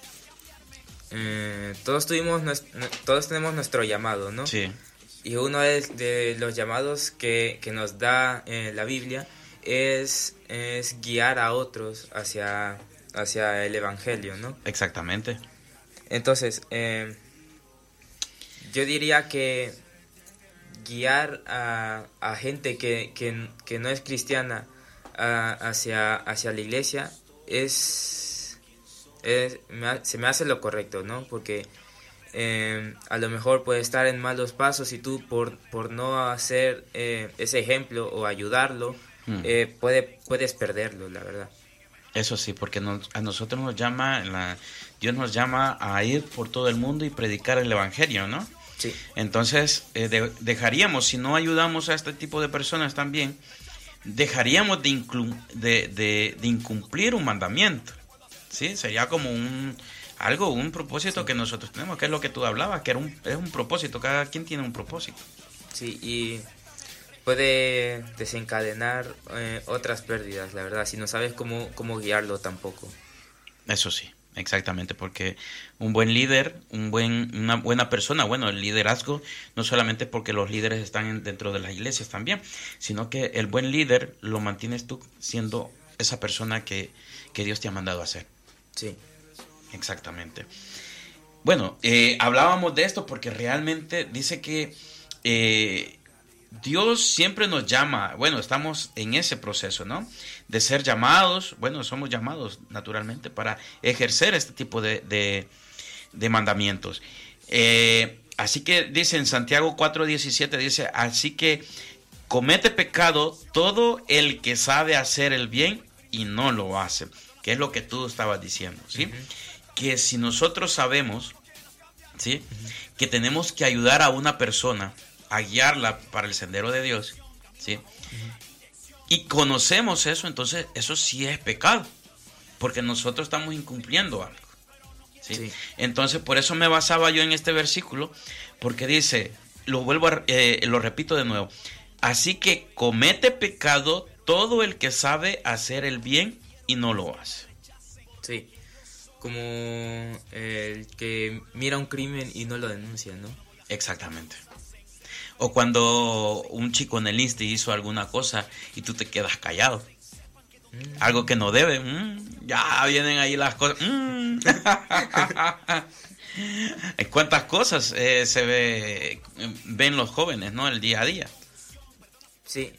eh, todos tuvimos, todos tenemos nuestro llamado, ¿no? Sí. Y uno de los llamados que, que nos da eh, la Biblia es, es guiar a otros hacia, hacia el Evangelio, ¿no? Exactamente. Entonces, eh, yo diría que guiar a, a gente que, que, que no es cristiana a, hacia, hacia la iglesia es, es me, se me hace lo correcto, ¿no? Porque eh, a lo mejor puede estar en malos pasos y tú por, por no hacer eh, ese ejemplo o ayudarlo, mm. eh, puede, puedes perderlo, la verdad. Eso sí, porque nos, a nosotros nos llama, la, Dios nos llama a ir por todo el mundo y predicar el Evangelio, ¿no? Sí. Entonces, eh, de, dejaríamos, si no ayudamos a este tipo de personas también, dejaríamos de, inclu, de, de, de incumplir un mandamiento, ¿sí? Sería como un algo, un propósito sí. que nosotros tenemos, que es lo que tú hablabas, que era un, es un propósito, cada quien tiene un propósito. Sí, y puede desencadenar eh, otras pérdidas, la verdad, si no sabes cómo, cómo guiarlo tampoco. Eso sí, exactamente, porque un buen líder, un buen, una buena persona, bueno, el liderazgo, no solamente porque los líderes están dentro de las iglesias también, sino que el buen líder lo mantienes tú siendo esa persona que, que Dios te ha mandado a ser. Sí. Exactamente. Bueno, eh, hablábamos de esto porque realmente dice que eh, Dios siempre nos llama, bueno, estamos en ese proceso, ¿no? De ser llamados, bueno, somos llamados naturalmente para ejercer este tipo de, de, de mandamientos. Eh, así que dice en Santiago cuatro diecisiete, dice, así que comete pecado todo el que sabe hacer el bien y no lo hace, que es lo que tú estabas diciendo, ¿sí? Uh-huh. Que si nosotros sabemos, ¿sí? Uh-huh. que tenemos que ayudar a una persona a guiarla para el sendero de Dios, ¿sí? Uh-huh. y conocemos eso, entonces eso sí es pecado, porque nosotros estamos incumpliendo algo, ¿sí? Sí. Entonces por eso me basaba yo en este versículo, porque dice, lo vuelvo a, eh, lo repito de nuevo, así que comete pecado todo el que sabe hacer el bien y no lo hace. Sí, como el que mira un crimen y no lo denuncia, ¿no? Exactamente. O cuando un chico en el Insti hizo alguna cosa y tú te quedas callado. Mm. Algo que no debe. Mm, ya vienen ahí las cosas. Mm. ¿Cuántas cosas eh, se ve, ven los jóvenes, ¿no? El día a día. Sí.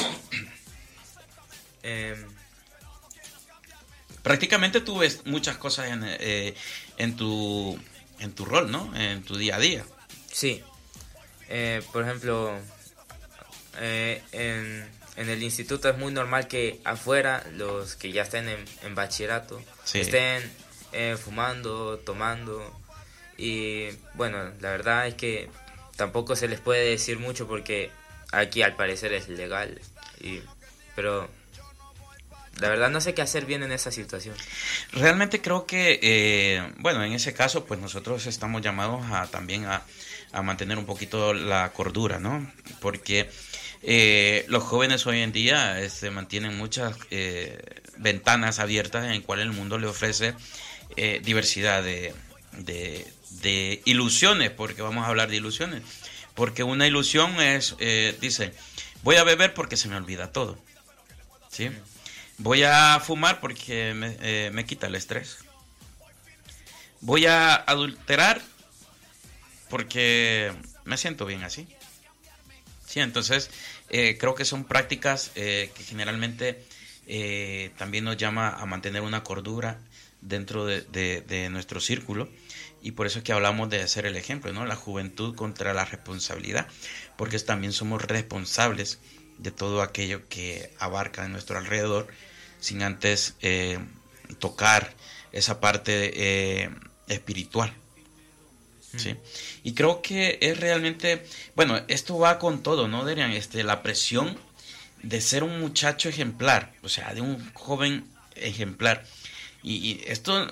eh... Prácticamente tú ves muchas cosas en, eh, en tu en tu rol, ¿no? En tu día a día. Sí. Eh, por ejemplo, eh, en, en el instituto es muy normal que afuera los que ya estén en, en bachillerato sí. estén eh, fumando, tomando. Y bueno, la verdad es que tampoco se les puede decir mucho porque aquí al parecer es legal. Y, pero... la verdad no sé qué hacer bien en esa situación. Realmente creo que, eh, bueno, en ese caso, pues nosotros estamos llamados a también a, a mantener un poquito la cordura, ¿no? Porque eh, los jóvenes hoy en día este, mantienen muchas eh, ventanas abiertas en cuales el mundo le ofrece eh, diversidad de, de, de ilusiones, porque vamos a hablar de ilusiones. Porque una ilusión es, eh, dice, voy a beber porque se me olvida todo, ¿sí? Mm. Voy a fumar porque me, eh, me quita el estrés. Voy a adulterar porque me siento bien así. Sí, entonces eh, creo que son prácticas eh, que generalmente eh, también nos llama a mantener una cordura dentro de, de, de nuestro círculo. Y por eso es que hablamos de hacer el ejemplo, ¿no? La juventud contra la responsabilidad, porque también somos responsables de todo aquello que abarca en nuestro alrededor, sin antes eh, tocar esa parte eh, espiritual, ¿sí? Mm. Y creo que es realmente, bueno, esto va con todo, ¿no, Derian? Este, la presión de ser un muchacho ejemplar, o sea, de un joven ejemplar. Y, y esto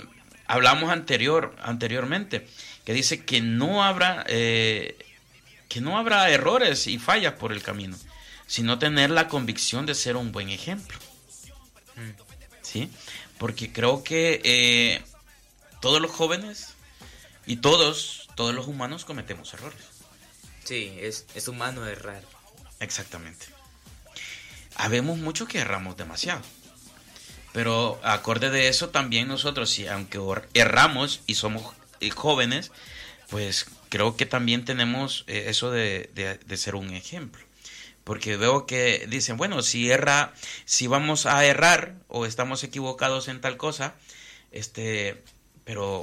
hablamos anterior, anteriormente, que dice que no habrá, eh, que no habrá errores y fallas por el camino, sino tener la convicción de ser un buen ejemplo. ¿Sí? Porque creo que eh, todos los jóvenes y todos, todos los humanos cometemos errores. Sí, es, es humano errar. Exactamente. Habemos muchos que erramos demasiado. Pero acorde de eso también nosotros, si aunque erramos y somos jóvenes, pues creo que también tenemos eh, eso de, de, de ser un ejemplo. Porque veo que dicen, bueno, si erra, si vamos a errar o estamos equivocados en tal cosa, este, pero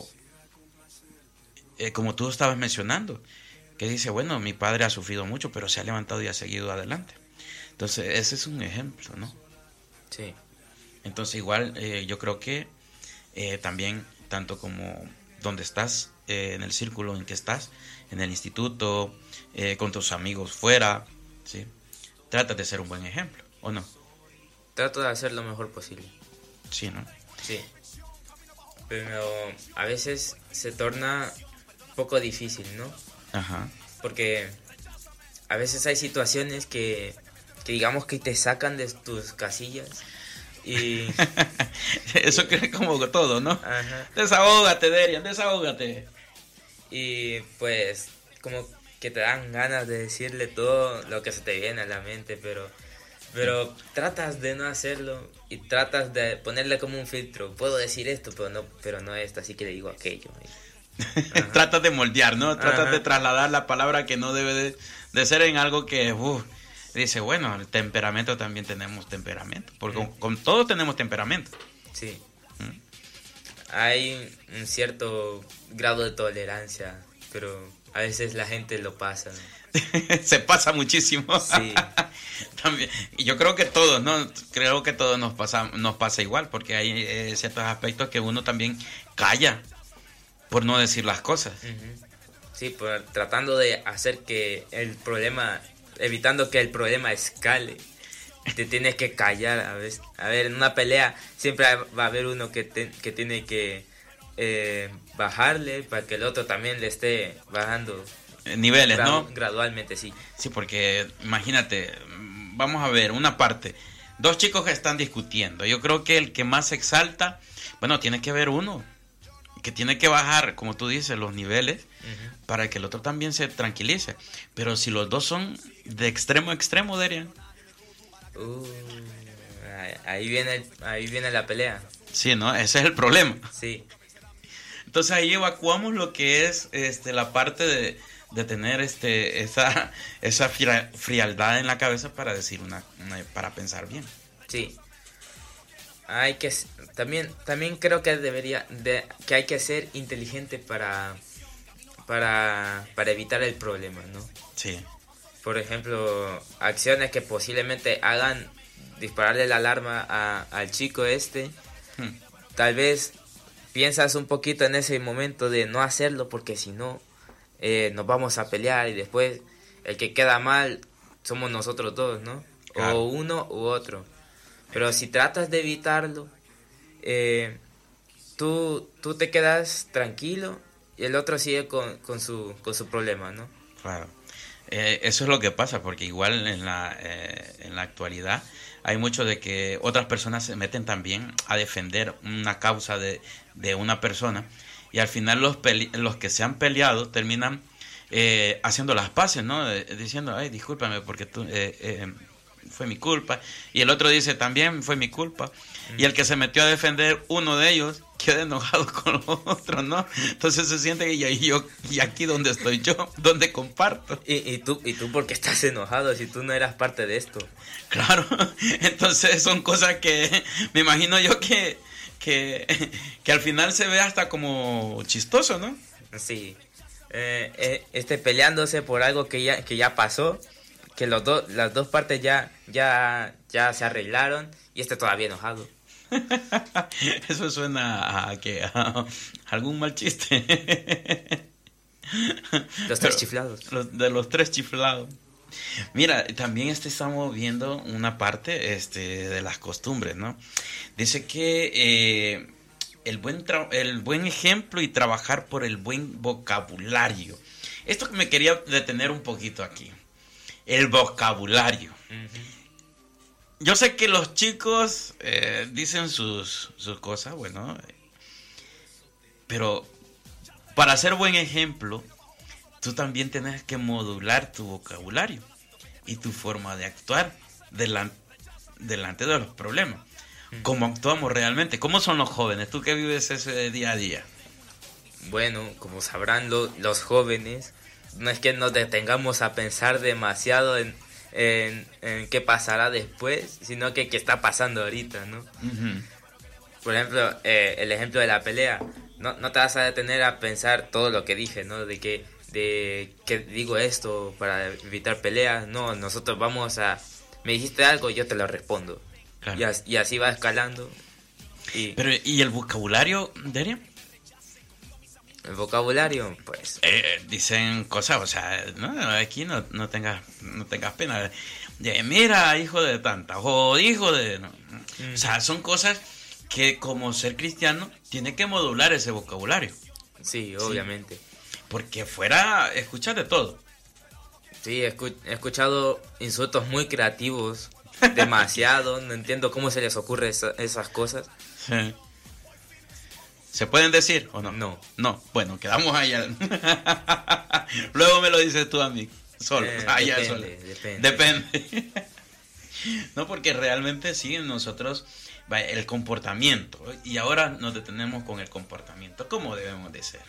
eh, como tú estabas mencionando, que dice, bueno, mi padre ha sufrido mucho, pero se ha levantado y ha seguido adelante. Entonces, ese es un ejemplo, ¿no? Sí. Entonces, igual, eh, yo creo que eh, también, tanto como donde estás, eh, en el círculo en que estás, en el instituto, eh, con tus amigos fuera, ¿sí? Trata de ser un buen ejemplo, ¿o no? Trato de hacer lo mejor posible. Sí, ¿no? Sí. Pero a veces se torna un poco difícil, ¿no? Ajá. Porque a veces hay situaciones que, que digamos que te sacan de tus casillas y... Eso que es como todo, ¿no? Ajá. Desahógate, Derian, desahógate. Y pues como que te dan ganas de decirle todo lo que se te viene a la mente, pero pero tratas de no hacerlo y tratas de ponerle como un filtro. Puedo decir esto, pero no pero no esto, así que le digo aquello. Tratas de moldear, ¿no? Tratas Ajá. de trasladar la palabra que no debe de, de ser en algo que... Uf, dice, bueno, el temperamento también tenemos temperamento, porque Mm. con, con todos tenemos temperamento. Sí. ¿Mm? Hay un cierto grado de tolerancia, pero a veces la gente lo pasa. Se pasa muchísimo. Sí. También, y yo creo que todos, ¿no? Creo que todos nos pasa, nos pasa igual, porque hay eh, ciertos aspectos que uno también calla por no decir las cosas. Ujú. Sí, por, tratando de hacer que el problema, evitando que el problema escale, te tienes que callar. A ver, a ver, en una pelea siempre va a haber uno que, te, que tiene que eh, bajarle para que el otro también le esté bajando. Niveles, gradu- ¿no? Gradualmente, sí. Sí, porque imagínate, vamos a ver, una parte, dos chicos que están discutiendo, yo creo que el que más se exalta, bueno, tiene que haber uno, que tiene que bajar, como tú dices, los niveles, Ujú. para que el otro también se tranquilice. Pero si los dos son de extremo a extremo, Derian, Uh, ahí- ahí viene, el- ahí viene la pelea. sí, ¿no? Ese es el problema. Sí. Entonces ahí evacuamos lo que es este la parte de, de tener este esa esa fria- frialdad en la cabeza para decir una, una- para pensar bien. Sí. Hay que s- también también creo que debería de, que hay que ser inteligente para para para evitar el problema, ¿no? Sí. Por ejemplo, acciones que posiblemente hagan dispararle la alarma a- al chico este. Hmm. Tal vez piensas un poquito en ese momento de no hacerlo porque si no eh, nos vamos a pelear y después el que queda mal somos nosotros dos, ¿no? Claro. O uno u otro. Pero si tratas de evitarlo, eh, tú, tú te quedas tranquilo y el otro sigue con, con, su, con su problema, ¿no? Claro. Eh, eso es lo que pasa, porque igual en la, eh, en la actualidad hay mucho de que otras personas se meten también a defender una causa de, de una persona y al final los, pele- los que se han peleado terminan eh, haciendo las paces, ¿no? Eh, diciendo, ay, discúlpame porque tú, eh, eh, fue mi culpa. Y el otro dice, también fue mi culpa. Y el que se metió a defender uno de ellos queda enojado con los otros, ¿no? Entonces se siente que y yo, y aquí donde estoy yo, donde comparto. Y, y tú, ¿y tú por qué estás enojado si tú no eras parte de esto? Claro, entonces son cosas que me imagino yo que, que, que al final se ve hasta como chistoso, ¿no? Sí. Eh, eh, este peleándose por algo que ya, que ya pasó, que los dos, las dos partes ya, ya, ya se arreglaron y este todavía enojado. Eso suena a que a algún mal chiste. Los tres Pero, chiflados. los- de los tres chiflados. Mira, también este estamos viendo una parte este de las costumbres, ¿no? Dice que eh, el buen, tra- el buen ejemplo y trabajar por el buen vocabulario. Esto que me quería detener un poquito aquí. El vocabulario. Uh-huh. Yo sé que los chicos eh, dicen sus, sus cosas, bueno, pero para ser buen ejemplo, tú también tienes que modular tu vocabulario y tu forma de actuar delante, delante de los problemas. ¿Cómo actuamos realmente? ¿Cómo son los jóvenes? ¿Tú que vives ese día a día? Bueno, como sabrán lo, los jóvenes, no es que nos detengamos a pensar demasiado en, en, en qué pasará después, sino que qué está pasando ahorita, ¿no? Uh-huh. Por ejemplo, eh, el ejemplo de la pelea. No, no te vas a detener a pensar todo lo que dije, ¿no? De que, de que digo esto para evitar peleas. No, nosotros vamos a... Me dijiste algo, yo te lo respondo. Claro. Y, as, y así va escalando. Y, Pero, ¿y el vocabulario, Deria? El vocabulario, pues... Eh, dicen cosas, o sea, no, aquí no, no, tengas, no tengas pena. De, mira, hijo de tanta, o hijo de... No. Mm. O sea, son cosas que como ser cristiano tiene que modular ese vocabulario. Sí, obviamente. Sí. Porque fuera, escuchas de todo. Sí, he, escu- he escuchado insultos muy creativos, demasiado, no entiendo cómo se les ocurre esa, esas cosas. Sí. ¿Se pueden decir o no? No. No, bueno, quedamos allá. Luego me lo dices tú a mí, solo. Eh, allá depende, solo. depende. Depende. No, porque realmente sí, nosotros, el comportamiento, y ahora nos detenemos con el comportamiento. ¿Cómo debemos de ser?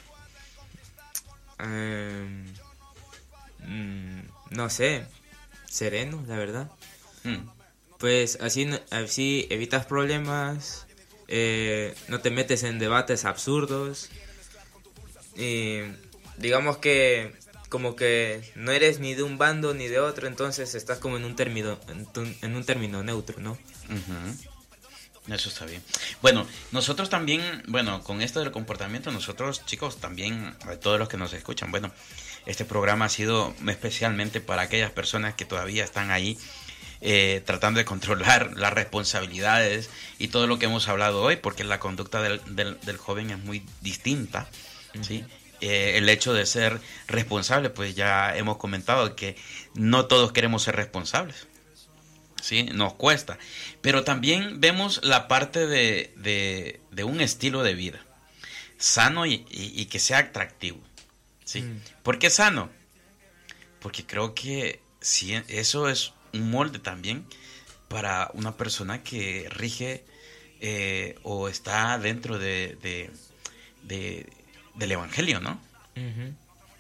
Um, mm, no sé, sereno, la verdad. Mm. Pues así, así evitas problemas. Eh, no te metes en debates absurdos y digamos que como que no eres ni de un bando ni de otro, entonces estás como en un término en, tu, en un término neutro, ¿no? Uh-huh. Eso está bien. Bueno, nosotros también, bueno, con esto del comportamiento, nosotros chicos también, a todos los que nos escuchan, bueno, este programa ha sido especialmente para aquellas personas que todavía están ahí Eh, tratando de controlar las responsabilidades y todo lo que hemos hablado hoy, porque la conducta del, del, del joven es muy distinta, uh-huh. ¿sí? Eh, el hecho de ser responsable, pues ya hemos comentado que no todos queremos ser responsables, ¿sí? Nos cuesta, pero también vemos la parte de, de, de un estilo de vida sano y, y, y que sea atractivo, ¿sí? Uh-huh. ¿Por qué sano? Porque creo que sí, eso es un molde también para una persona que rige eh, o está dentro de, de, de del evangelio, ¿no? Uh-huh.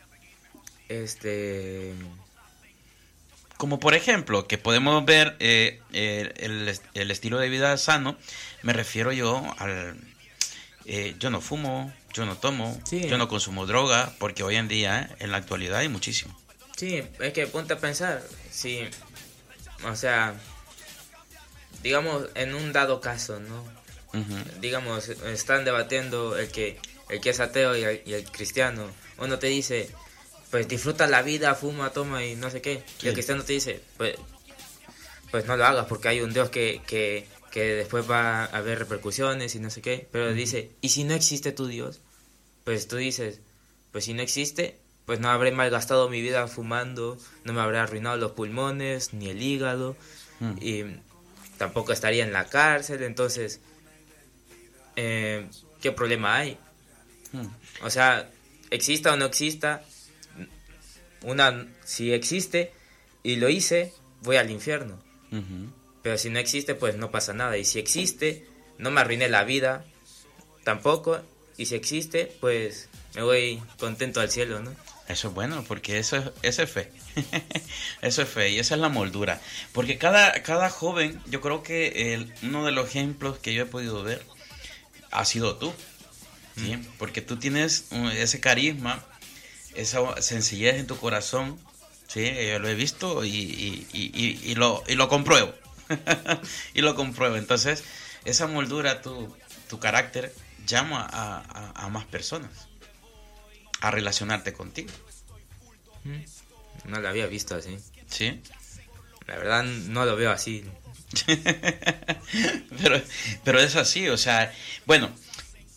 Este, como por ejemplo que podemos ver eh, eh, el, el estilo de vida sano. Me refiero yo al eh, yo no fumo, yo no tomo, sí. Yo no consumo droga, porque hoy en día, en la actualidad, hay muchísimo. Sí, es que ponte a pensar, sí. O sea, digamos, en un dado caso, ¿no? Uh-huh. Digamos, están debatiendo el que el que es ateo y el, y el cristiano. Uno te dice, pues disfruta la vida, fuma, toma y no sé qué. Sí. Y el cristiano te dice, pues, pues no lo hagas porque hay un Dios que, que, que después va a haber repercusiones y no sé qué. Pero uh-huh. dice, ¿y si no existe tu Dios? Pues tú dices, pues si no existe... pues no habré malgastado mi vida fumando, no me habré arruinado los pulmones, ni el hígado, mm. y tampoco estaría en la cárcel, entonces, eh, ¿qué problema hay? Mm. O sea, exista o no exista, una, si existe y lo hice, voy al infierno, uh-huh. pero si no existe, pues no pasa nada, y si existe, no me arruiné la vida, tampoco, y si existe, pues me voy contento al cielo, ¿no? Eso es bueno, porque eso es, eso es fe. Eso es fe y esa es la moldura. Porque cada, cada joven, yo creo que el, uno de los ejemplos que yo he podido ver ha sido tú, ¿sí? Mm. Porque tú tienes ese carisma, esa sencillez en tu corazón, ¿sí? Yo lo he visto y, y, y, y, y, lo, y lo compruebo. Y lo compruebo. Entonces, esa moldura, tu, tu carácter, llama a, a, a más personas a relacionarte contigo. No lo había visto así. ¿Sí? La verdad no lo veo así. pero, pero es así, o sea, bueno,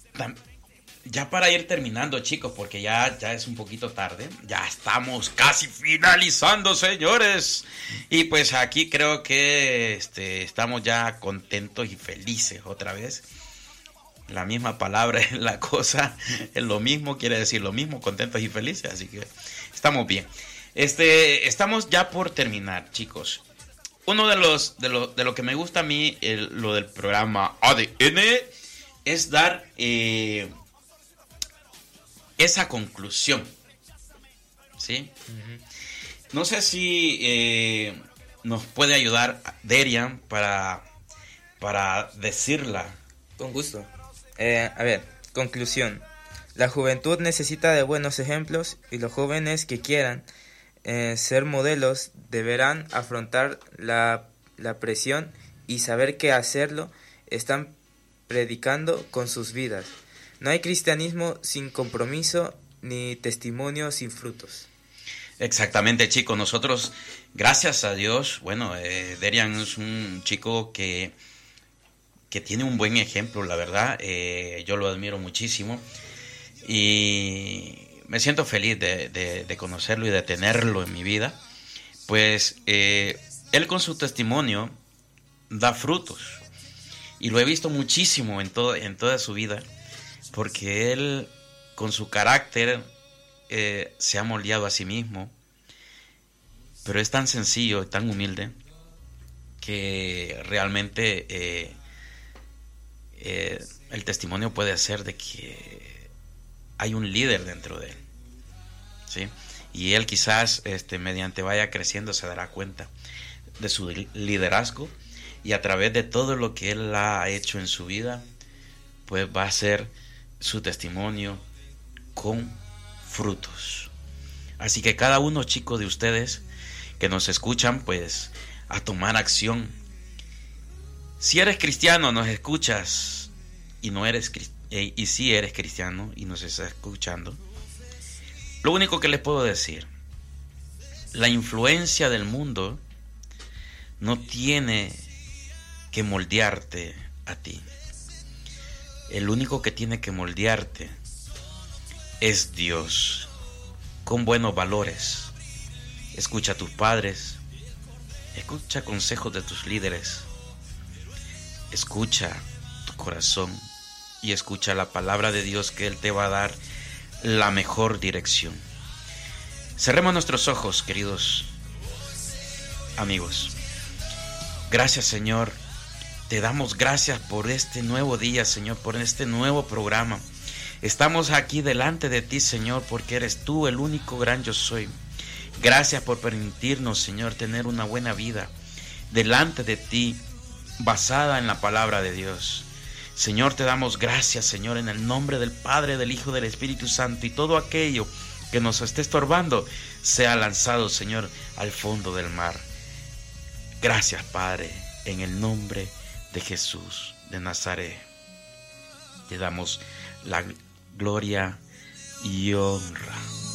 ya para ir terminando, chicos, porque ya, ya es un poquito tarde, ya estamos casi finalizando, señores. Y pues aquí creo que este, estamos ya contentos y felices otra vez. La misma palabra es la cosa, es lo mismo, quiere decir lo mismo, contentos y felices, así que estamos bien. Este, estamos ya por terminar, chicos. Uno de los de lo, de lo que me gusta a mí, el, lo del programa A D N, es dar eh, esa conclusión, ¿sí? Uh-huh. No sé si eh, nos puede ayudar Derian para, para decirla. Con gusto. Eh, a ver, conclusión. La juventud necesita de buenos ejemplos y los jóvenes que quieran eh, ser modelos deberán afrontar la, la presión y saber que hacerlo están predicando con sus vidas. No hay cristianismo sin compromiso ni testimonio sin frutos. Exactamente, chicos. Nosotros, gracias a Dios, bueno, eh, Derian es un chico que... que tiene un buen ejemplo, la verdad, eh, yo lo admiro muchísimo y me siento feliz de, de, de conocerlo y de tenerlo en mi vida, pues eh, él con su testimonio da frutos y lo he visto muchísimo en, todo, en toda su vida, porque él con su carácter eh, se ha moldeado a sí mismo, pero es tan sencillo, tan humilde, que realmente... Eh, Eh, el testimonio puede ser de que hay un líder dentro de él, ¿sí? Y él quizás este, mediante vaya creciendo se dará cuenta de su liderazgo y a través de todo lo que él ha hecho en su vida, pues va a ser su testimonio con frutos. Así que cada uno, chicos, de ustedes que nos escuchan, pues a tomar acción. Si eres cristiano, nos escuchas y no eres eh, y si eres cristiano y nos estás escuchando, lo único que les puedo decir, la influencia del mundo no tiene que moldearte a ti. El único que tiene que moldearte es Dios, con buenos valores. Escucha a tus padres, escucha consejos de tus líderes. Escucha tu corazón y escucha la palabra de Dios, que Él te va a dar la mejor dirección. Cerremos nuestros ojos, queridos amigos. Gracias, Señor. Te damos gracias por este nuevo día, Señor, por este nuevo programa. Estamos aquí delante de ti, Señor, porque eres tú el único gran yo soy. Gracias por permitirnos, Señor, tener una buena vida delante de ti, basada en la palabra de Dios. Señor, te damos gracias, Señor, en el nombre del Padre, del Hijo, del Espíritu Santo, y todo aquello que nos esté estorbando sea lanzado, Señor, al fondo del mar. Gracias, Padre, en el nombre de Jesús de Nazaret. Te damos la gloria y honra.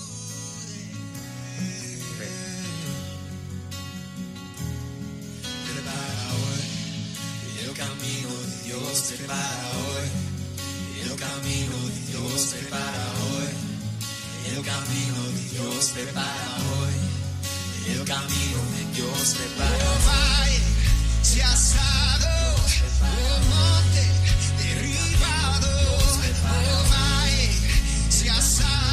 Dios prepara hoy, el camino de Dios prepara hoy, el camino de Dios prepara hoy, el camino de Dios prepara hoy. Se ha asado el monte derribado,